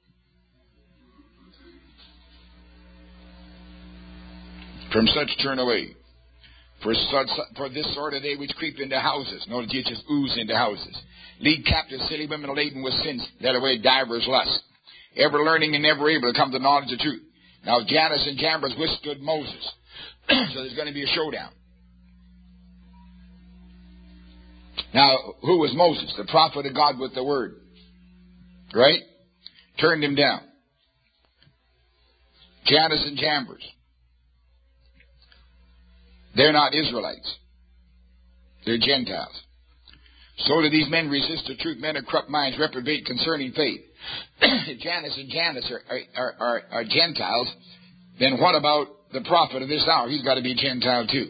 From such turn away. For this sort of they which creep into houses. Notice you just ooze into houses. Lead captive silly women laden with sins, led away divers lusts. Ever learning and never able to come to knowledge of truth. Now Jannes and Jambres withstood Moses. So there's going to be a showdown. Now, who was Moses? The prophet of God with the word. Right? Turned him down. Jannes and Jambres. They're not Israelites. They're Gentiles. So do these men resist the truth. Men of corrupt minds reprobate concerning faith. If Jannes and Jambres are Gentiles, then what about the prophet of this hour? He's got to be a Gentile too.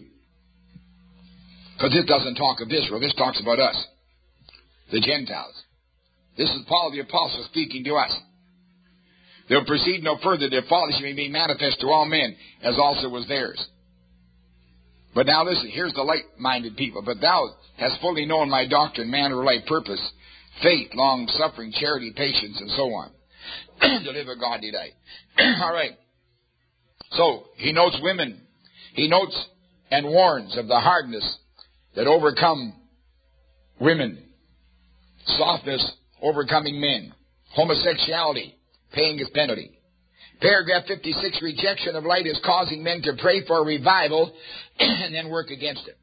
Because this doesn't talk of Israel. This talks about us, the Gentiles. This is Paul the Apostle speaking to us. They'll proceed no further. Their folly may be manifest to all men, as also was theirs. But now listen, here's the light-minded people. But thou hast fully known my doctrine, manner of life, purpose, faith, long-suffering, charity, patience, and so on. To live a godly life. All right. So, he notes women. He notes and warns of the hardness that overcome women. Softness overcoming men. Homosexuality paying its penalty. Paragraph 56, rejection of light is causing men to pray for a revival and then work against it.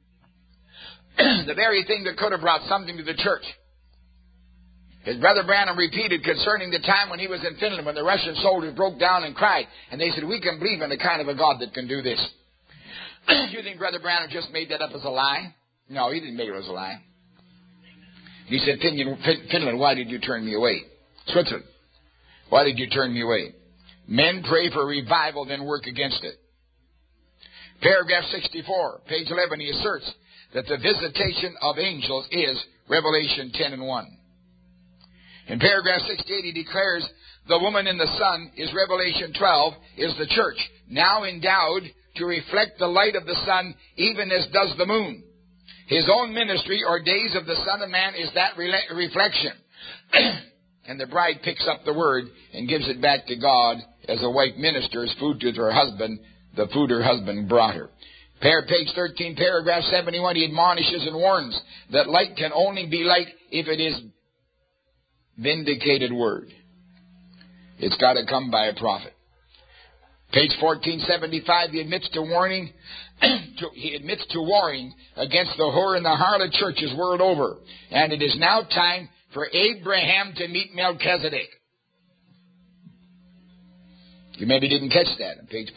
The very thing that could have brought something to the church. His brother Branham repeated concerning the time when he was in Finland, when the Russian soldiers broke down and cried, and they said, we can believe in the kind of a God that can do this. You think Brother Branham just made that up as a lie? No, he didn't make it as a lie. He said, Finland, why did you turn me away? Switzerland, why did you turn me away? Men pray for revival, then work against it. Paragraph 64, page 11, he asserts that the visitation of angels is Revelation 10 and 1. In paragraph 68, he declares the woman in the sun is Revelation 12, is the church, now endowed to reflect the light of the sun, even as does the moon. His own ministry, or days of the Son of Man, is that reflection. And the bride picks up the word and gives it back to God as a wife ministers food to her husband, the food her husband brought her. Page 13, paragraph 71, he admonishes and warns that light can only be light if it is vindicated word. It's got to come by a prophet. Page 1475, he admits to warning against the whore and the harlot churches world over. And it is now time for Abraham to meet Melchizedek. You maybe didn't catch that on page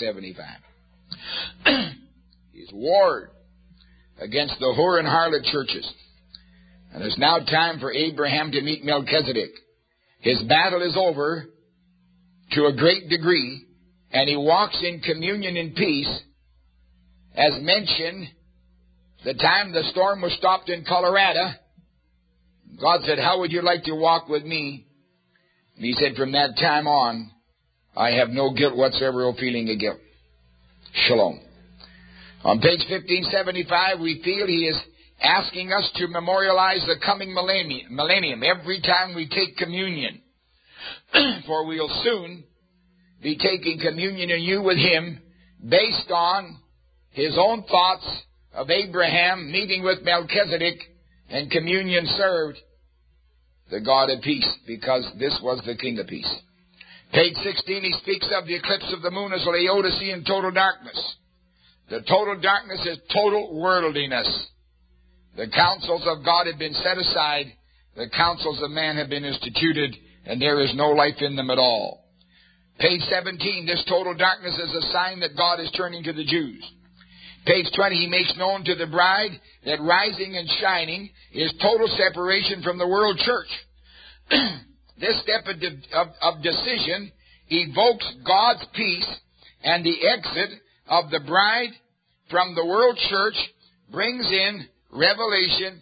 1475. He's warned against the whore and harlot churches. And it's now time for Abraham to meet Melchizedek. His battle is over to a great degree, and he walks in communion and peace. As mentioned, the time the storm was stopped in Colorado, God said, how would you like to walk with me? And he said, from that time on, I have no guilt whatsoever or feeling of guilt. Shalom. On page 1575, we feel he is asking us to memorialize the coming millennium every time we take communion. For we'll soon be taking communion anew with him based on his own thoughts of Abraham meeting with Melchizedek and communion served the God of peace, because this was the King of peace. Page 16, he speaks of the eclipse of the moon as Laodicean total darkness. The total darkness is total worldliness. The counsels of God have been set aside. The counsels of man have been instituted, and there is no life in them at all. Page 17, this total darkness is a sign that God is turning to the Jews. Page 20, he makes known to the bride that rising and shining is total separation from the world church. This step of decision evokes God's peace and the exit of the bride from the world church brings in Revelation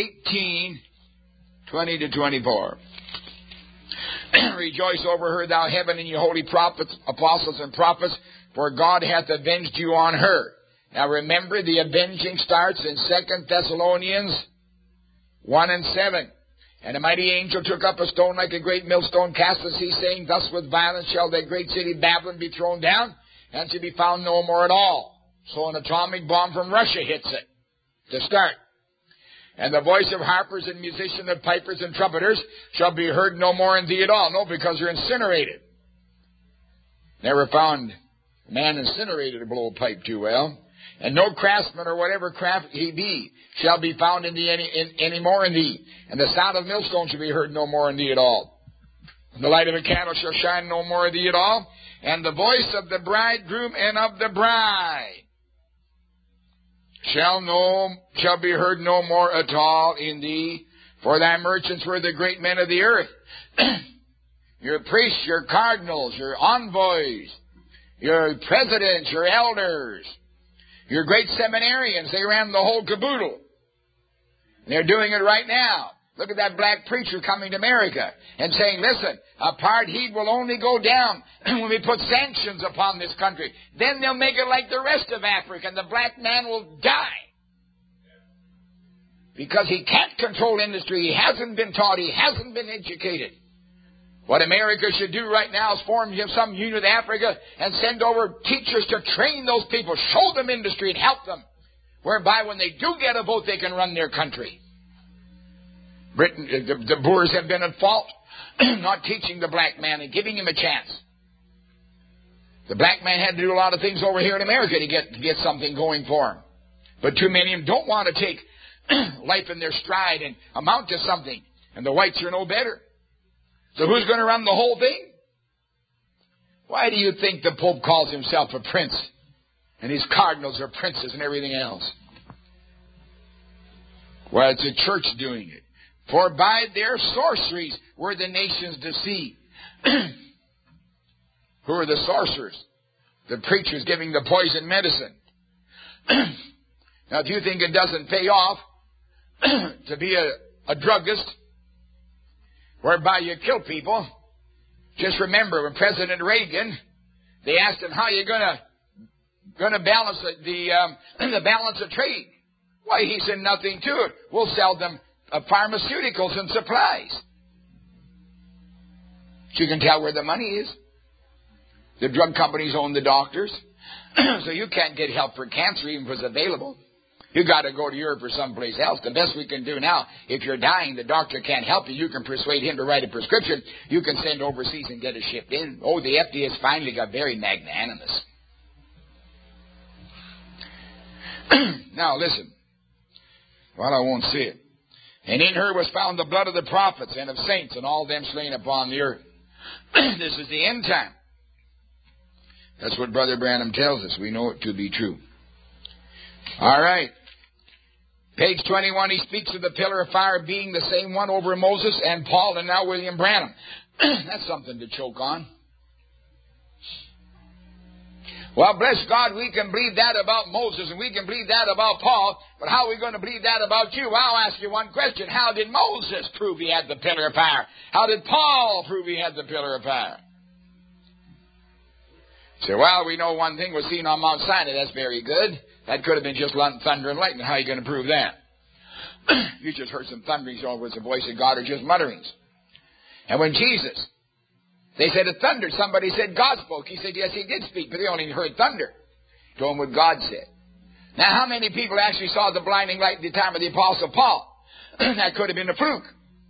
18:20-24. Rejoice over her, thou heaven, and ye holy prophets, apostles and prophets, for God hath avenged you on her. Now remember, the avenging starts in 2 Thessalonians 1:7. And a mighty angel took up a stone like a great millstone, cast the sea, saying, thus with violence shall that great city Babylon be thrown down, and to be found no more at all. So an atomic bomb from Russia hits it to start. And the voice of harpers and musicians and pipers and trumpeters shall be heard no more in thee at all. No, because they're incinerated. Never found a man incinerated to blow a pipe too well. And no craftsman or whatever craft he be shall be found in thee any more in thee. And the sound of millstone shall be heard no more in thee at all. And the light of a candle shall shine no more in thee at all. And the voice of the bridegroom and of the bride shall be heard no more at all in thee. For thy merchants were the great men of the earth. Your priests, your cardinals, your envoys, your presidents, your elders, your great seminarians, they ran the whole caboodle. And they're doing it right now. Look at that black preacher coming to America and saying, listen, apartheid will only go down when we put sanctions upon this country. Then they'll make it like the rest of Africa, and the black man will die. Because he can't control industry. He hasn't been taught. He hasn't been educated. What America should do right now is form some union with Africa and send over teachers to train those people, show them industry and help them, whereby when they do get a vote, they can run their country. Britain, the Boers have been at fault, not teaching the black man and giving him a chance. The black man had to do a lot of things over here in America to get something going for him. But too many of them don't want to take life in their stride and amount to something. And the whites are no better. So who's going to run the whole thing? Why do you think the Pope calls himself a prince? And his cardinals are princes and everything else? Well, it's the church doing it. For by their sorceries were the nations deceived. Who are the sorcerers? The preachers giving the poison medicine. Now, if you think it doesn't pay off to be a druggist, whereby you kill people, just remember when President Reagan, they asked him, how are you going to balance the balance of trade? Why, he said, nothing to it. We'll sell them pharmaceuticals and supplies. So you can tell where the money is. The drug companies own the doctors. So you can't get help for cancer even if it's available. You got to go to Europe or someplace else. The best we can do now, if you're dying, the doctor can't help you. You can persuade him to write a prescription. You can send overseas and get it shipped in. Oh, the FDA has finally got very magnanimous. Now listen. Well, I won't say it. And in her was found the blood of the prophets and of saints and all them slain upon the earth. This is the end time. That's what Brother Branham tells us. We know it to be true. All right. Page 21, he speaks of the pillar of fire being the same one over Moses and Paul and now William Branham. That's something to choke on. Well, bless God, we can believe that about Moses and we can believe that about Paul, but how are we going to believe that about you? Well, I'll ask you one question. How did Moses prove he had the pillar of fire? How did Paul prove he had the pillar of fire? Say, well, we know one thing was seen on Mount Sinai. That's very good. That could have been just thunder and lightning. How are you going to prove that? You just heard some thunderings, or was the voice of God or just mutterings? And when Jesus, they said it thundered. Somebody said God spoke. He said, yes, he did speak, but they only heard thunder. Told them what God said. Now, how many people actually saw the blinding light at the time of the Apostle Paul? That could have been a fluke.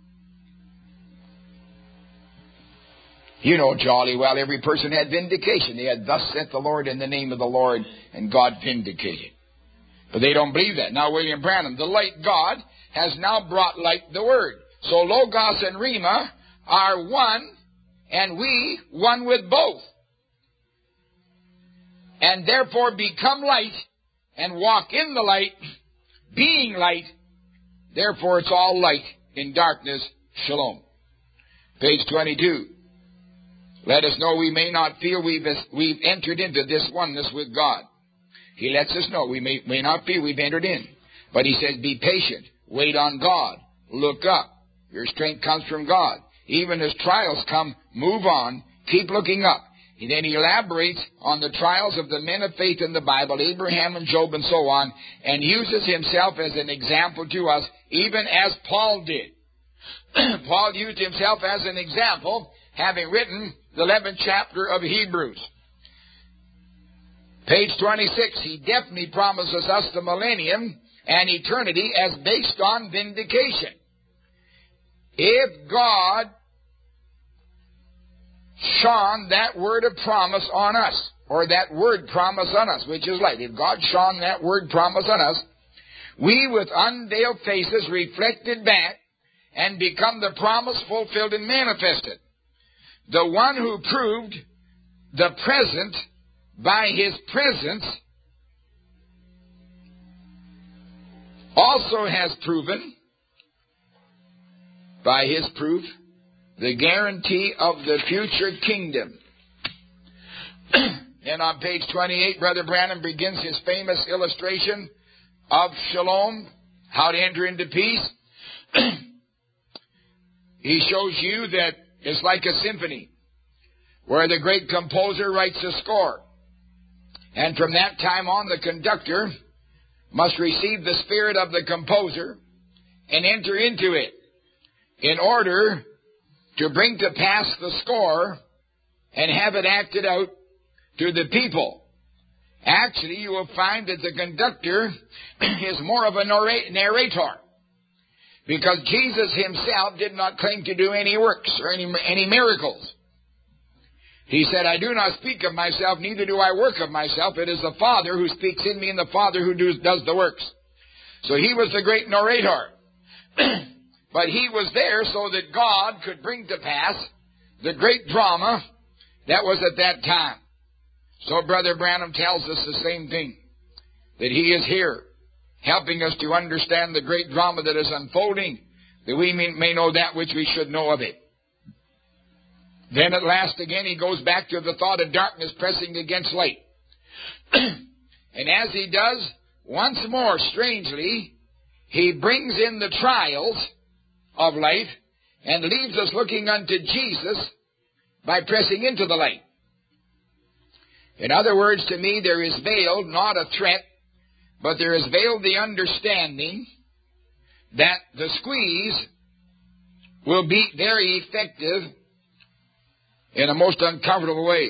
You know jolly well every person had vindication. They had thus saith the Lord in the name of the Lord, and God vindicated. But they don't believe that. Now William Branham, the light God has now brought light the Word. So Logos and Rhema are one, and we one with both. And therefore become light and walk in the light, being light. Therefore it's all light in darkness. Shalom. Page 22. let us know we may not feel we've entered into this oneness with God. He lets us know we may not feel we've entered in. But he says, be patient. Wait on God. Look up. Your strength comes from God. Even as trials come, move on. Keep looking up. And then he elaborates on the trials of the men of faith in the Bible, Abraham and Job and so on, and uses himself as an example to us, even as Paul did. Paul used himself as an example, having written the 11th chapter of Hebrews. Page 26, he definitely promises us the millennium and eternity as based on vindication. If God shone that word of promise on us, or that word promise on us, which is light, if God shone that word promise on us, we with unveiled faces reflected back and become the promise fulfilled and manifested. The one who proved the present by his presence also has proven by his proof the guarantee of the future kingdom. And on page 28, Brother Branham begins his famous illustration of shalom, how to enter into peace. He shows you that it's like a symphony where the great composer writes a score. And from that time on, the conductor must receive the spirit of the composer and enter into it in order to bring to pass the score and have it acted out to the people. Actually, you will find that the conductor is more of a narrator, because Jesus himself did not claim to do any works or any miracles. He said, I do not speak of myself, neither do I work of myself. It is the Father who speaks in me and the Father who does the works. So he was the great narrator. But he was there so that God could bring to pass the great drama that was at that time. So Brother Branham tells us the same thing, that he is here helping us to understand the great drama that is unfolding, that we may know that which we should know of it. Then at last again he goes back to the thought of darkness pressing against light. And as he does, once more, strangely, he brings in the trials of light and leaves us looking unto Jesus by pressing into the light. In other words, to me, there is veiled not a threat, but there is veiled the understanding that the squeeze will be very effective in a most uncomfortable way.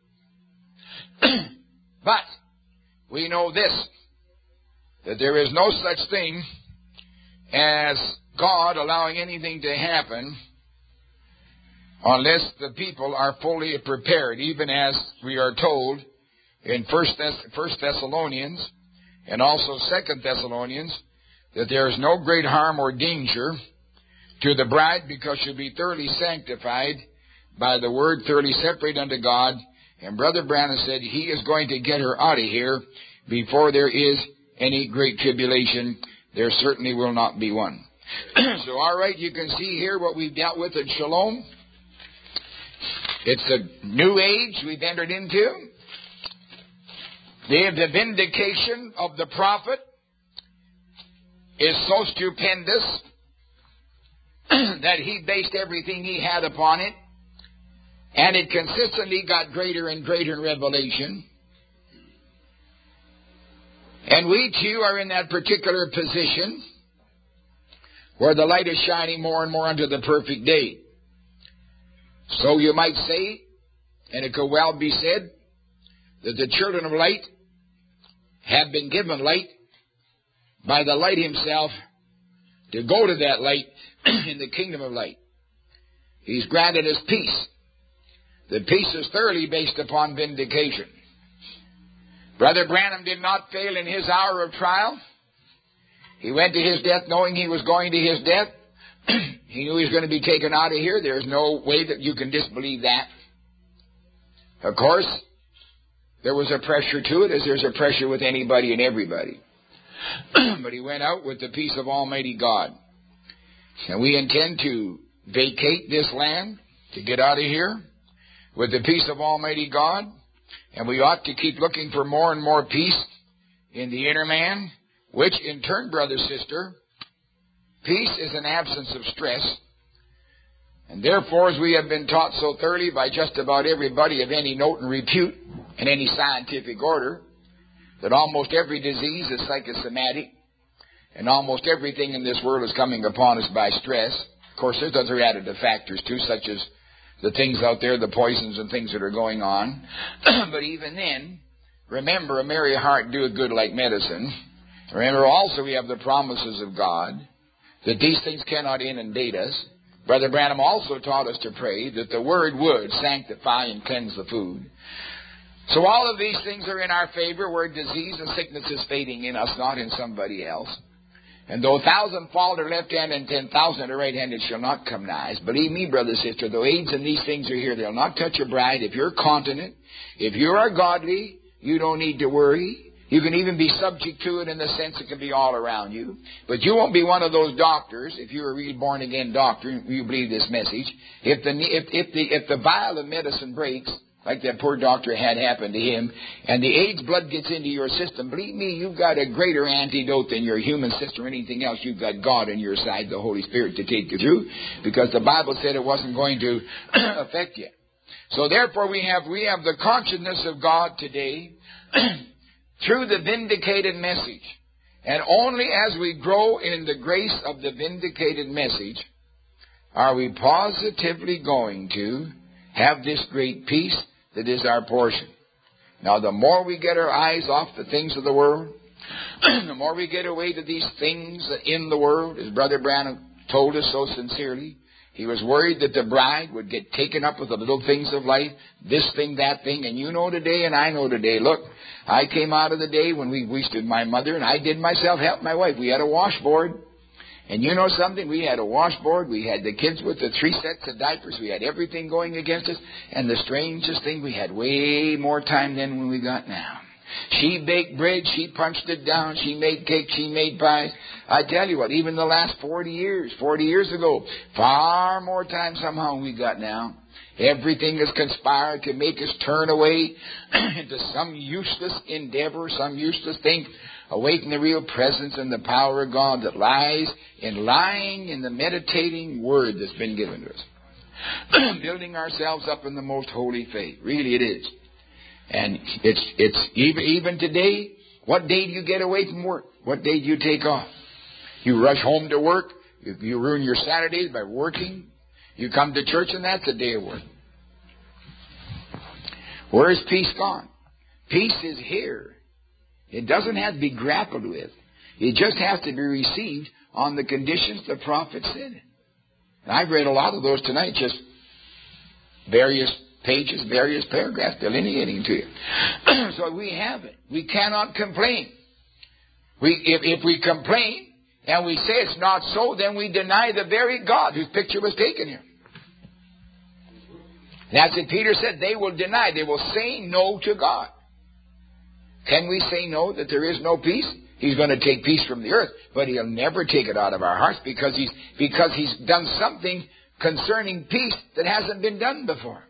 But we know this, that there is no such thing as God allowing anything to happen unless the people are fully prepared, even as we are told in First Thessalonians and also 2 Thessalonians, that there is no great harm or danger to the bride, because she'll be thoroughly sanctified by the word, thoroughly separated unto God. And Brother Branham said he is going to get her out of here before there is any great tribulation. There certainly will not be one. So, all right, you can see here what we've dealt with at Shalom. It's a new age we've entered into. The vindication of the prophet is so stupendous that he based everything he had upon it. And it consistently got greater and greater in revelation. And we too are in that particular position where the light is shining more and more unto the perfect day. So you might say, and it could well be said, that the children of light have been given light by the light himself to go to that light in the kingdom of light. He's granted us peace. The peace is thoroughly based upon vindication. Brother Branham did not fail in his hour of trial. He went to his death knowing he was going to his death. He knew he was going to be taken out of here. There's no way that you can disbelieve that. Of course, there was a pressure to it, as there's a pressure with anybody and everybody. But he went out with the peace of Almighty God. And we intend to vacate this land, to get out of here. with the peace of Almighty God. And we ought to keep looking for more and more peace in the inner man, which in turn, brother, sister, peace is an absence of stress. And therefore, as we have been taught so thoroughly by just about everybody of any note and repute in any scientific order, that almost every disease is psychosomatic, and almost everything in this world is coming upon us by stress. Of course, there's other additive factors too, such as the things out there, the poisons and things that are going on. But even then, remember, a merry heart doeth good like medicine. Remember also we have the promises of God, that these things cannot inundate us. Brother Branham also taught us to pray that the Word would sanctify and cleanse the food. So all of these things are in our favor, where disease and sickness is fading in us, not in somebody else. And though 1,000 fall to their left hand and 10,000 to the right hand, it shall not come nigh us. Believe me, brother, sister, though AIDS and these things are here, they'll not touch your bride. If you're continent, if you are godly, you don't need to worry. You can even be subject to it in the sense it can be all around you. But you won't be one of those doctors, if you're a real born-again doctor, you believe this message. If the vial of medicine breaks, like that poor doctor had happened to him, and the AIDS blood gets into your system, believe me, you've got a greater antidote than your human system or anything else. You've got God on your side, the Holy Spirit, to take you through, because the Bible said it wasn't going to affect you. So therefore we have the consciousness of God today through the vindicated message. And only as we grow in the grace of the vindicated message are we positively going to have this great peace that is our portion. Now, the more we get our eyes off the things of the world, the more we get away to these things in the world, as Brother Branham told us so sincerely, he was worried that the bride would get taken up with the little things of life, this thing, that thing. And you know today, and I know today, look, I came out of the day when we stood my mother, and I did myself help my wife. We had a washboard. And you know something? We had a washboard. We had the kids with the 3 sets of diapers. We had everything going against us. And the strangest thing, we had way more time than when we got now. She baked bread. She punched it down. She made cakes. She made pies. I tell you what, even the last 40 years ago, far more time somehow than we got now. Everything has conspired to make us turn away into some useless endeavor, some useless thing, away from the real presence and the power of God that lies in lying in the meditating Word that's been given to us. Building ourselves up in the most holy faith. Really it is. And it's even today, what day do you get away from work? What day do you take off? You rush home to work. You ruin your Saturdays by working. You come to church and that's a day of work. Where is peace gone? Peace is here. It doesn't have to be grappled with. It just has to be received on the conditions the prophet said. And I've read a lot of those tonight, just various pages, various paragraphs delineating to you. So we have it. We cannot complain. If we complain and we say it's not so, then we deny the very God whose picture was taken here. That's what Peter said. They will deny. They will say no to God. Can we say no, that there is no peace? He's going to take peace from the earth, but He'll never take it out of our hearts because He's done something concerning peace that hasn't been done before.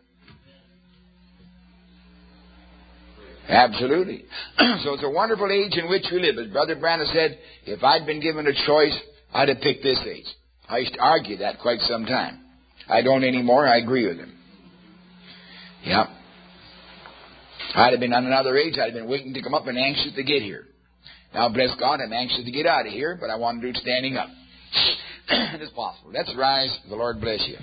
Absolutely. So it's a wonderful age in which we live. As Brother Branham said, if I'd been given a choice, I'd have picked this age. I used to argue that quite some time. I don't anymore. I agree with him. Yeah. I'd have been on another age. I'd have been waiting to come up and anxious to get here. Now, bless God, I'm anxious to get out of here, but I want to do it standing up. It is possible. Let's rise. The Lord bless you.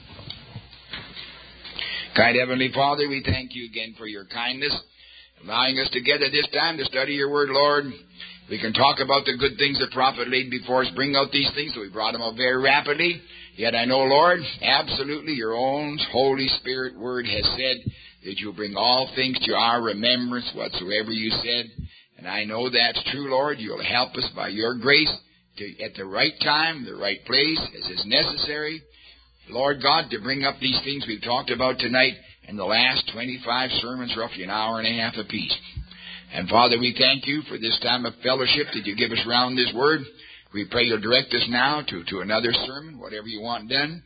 Kind Heavenly Father, we thank you again for your kindness, allowing us together this time to study your word, Lord. We can talk about the good things the prophet laid before us, bring out these things, so we brought them up very rapidly. Yet I know, Lord, absolutely your own Holy Spirit word has said that you'll bring all things to our remembrance, whatsoever you said. And I know that's true, Lord. You'll help us by your grace to, at the right time, the right place, as is necessary, Lord God, to bring up these things we've talked about tonight in the last 25 sermons, roughly an hour and a half apiece. And Father, we thank you for this time of fellowship that you give us round this word. We pray you'll direct us now to another sermon, whatever you want done.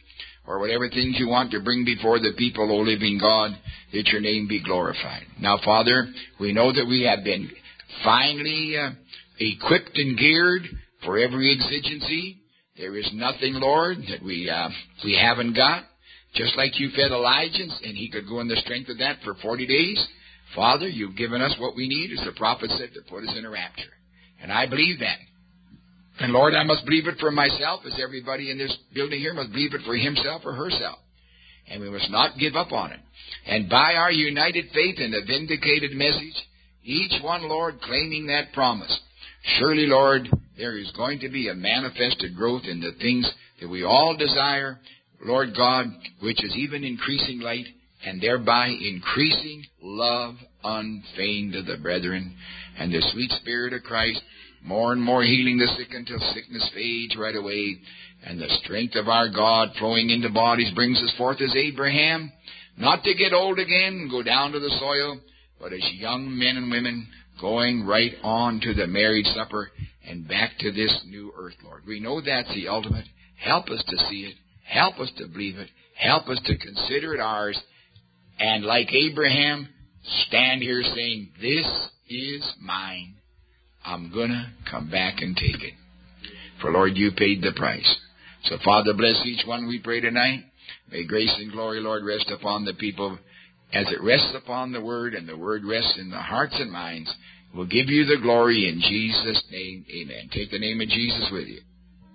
or whatever things you want to bring before the people, O living God, that your name be glorified. Now, Father, we know that we have been finally equipped and geared for every exigency. There is nothing, Lord, that we haven't got. Just like you fed Elijah, and he could go in the strength of that for 40 days. Father, you've given us what we need, as the prophet said, to put us in a rapture. And I believe that. And Lord, I must believe it for myself, as everybody in this building here must believe it for himself or herself. And we must not give up on it. And by our united faith in the vindicated message, each one, Lord, claiming that promise, surely, Lord, there is going to be a manifested growth in the things that we all desire, Lord God, which is even increasing light, and thereby increasing love unfeigned to the brethren, and the sweet Spirit of Christ, more and more healing the sick until sickness fades right away, and the strength of our God flowing into bodies brings us forth as Abraham, not to get old again and go down to the soil, but as young men and women going right on to the marriage supper and back to this new earth, Lord. We know that's the ultimate. Help us to see it. Help us to believe it. Help us to consider it ours. And like Abraham, stand here saying, this is mine. I'm going to come back and take it. For, Lord, you paid the price. So, Father, bless each one we pray tonight. May grace and glory, Lord, rest upon the people as it rests upon the Word, and the Word rests in the hearts and minds. We'll give you the glory in Jesus' name. Amen. Take the name of Jesus with you.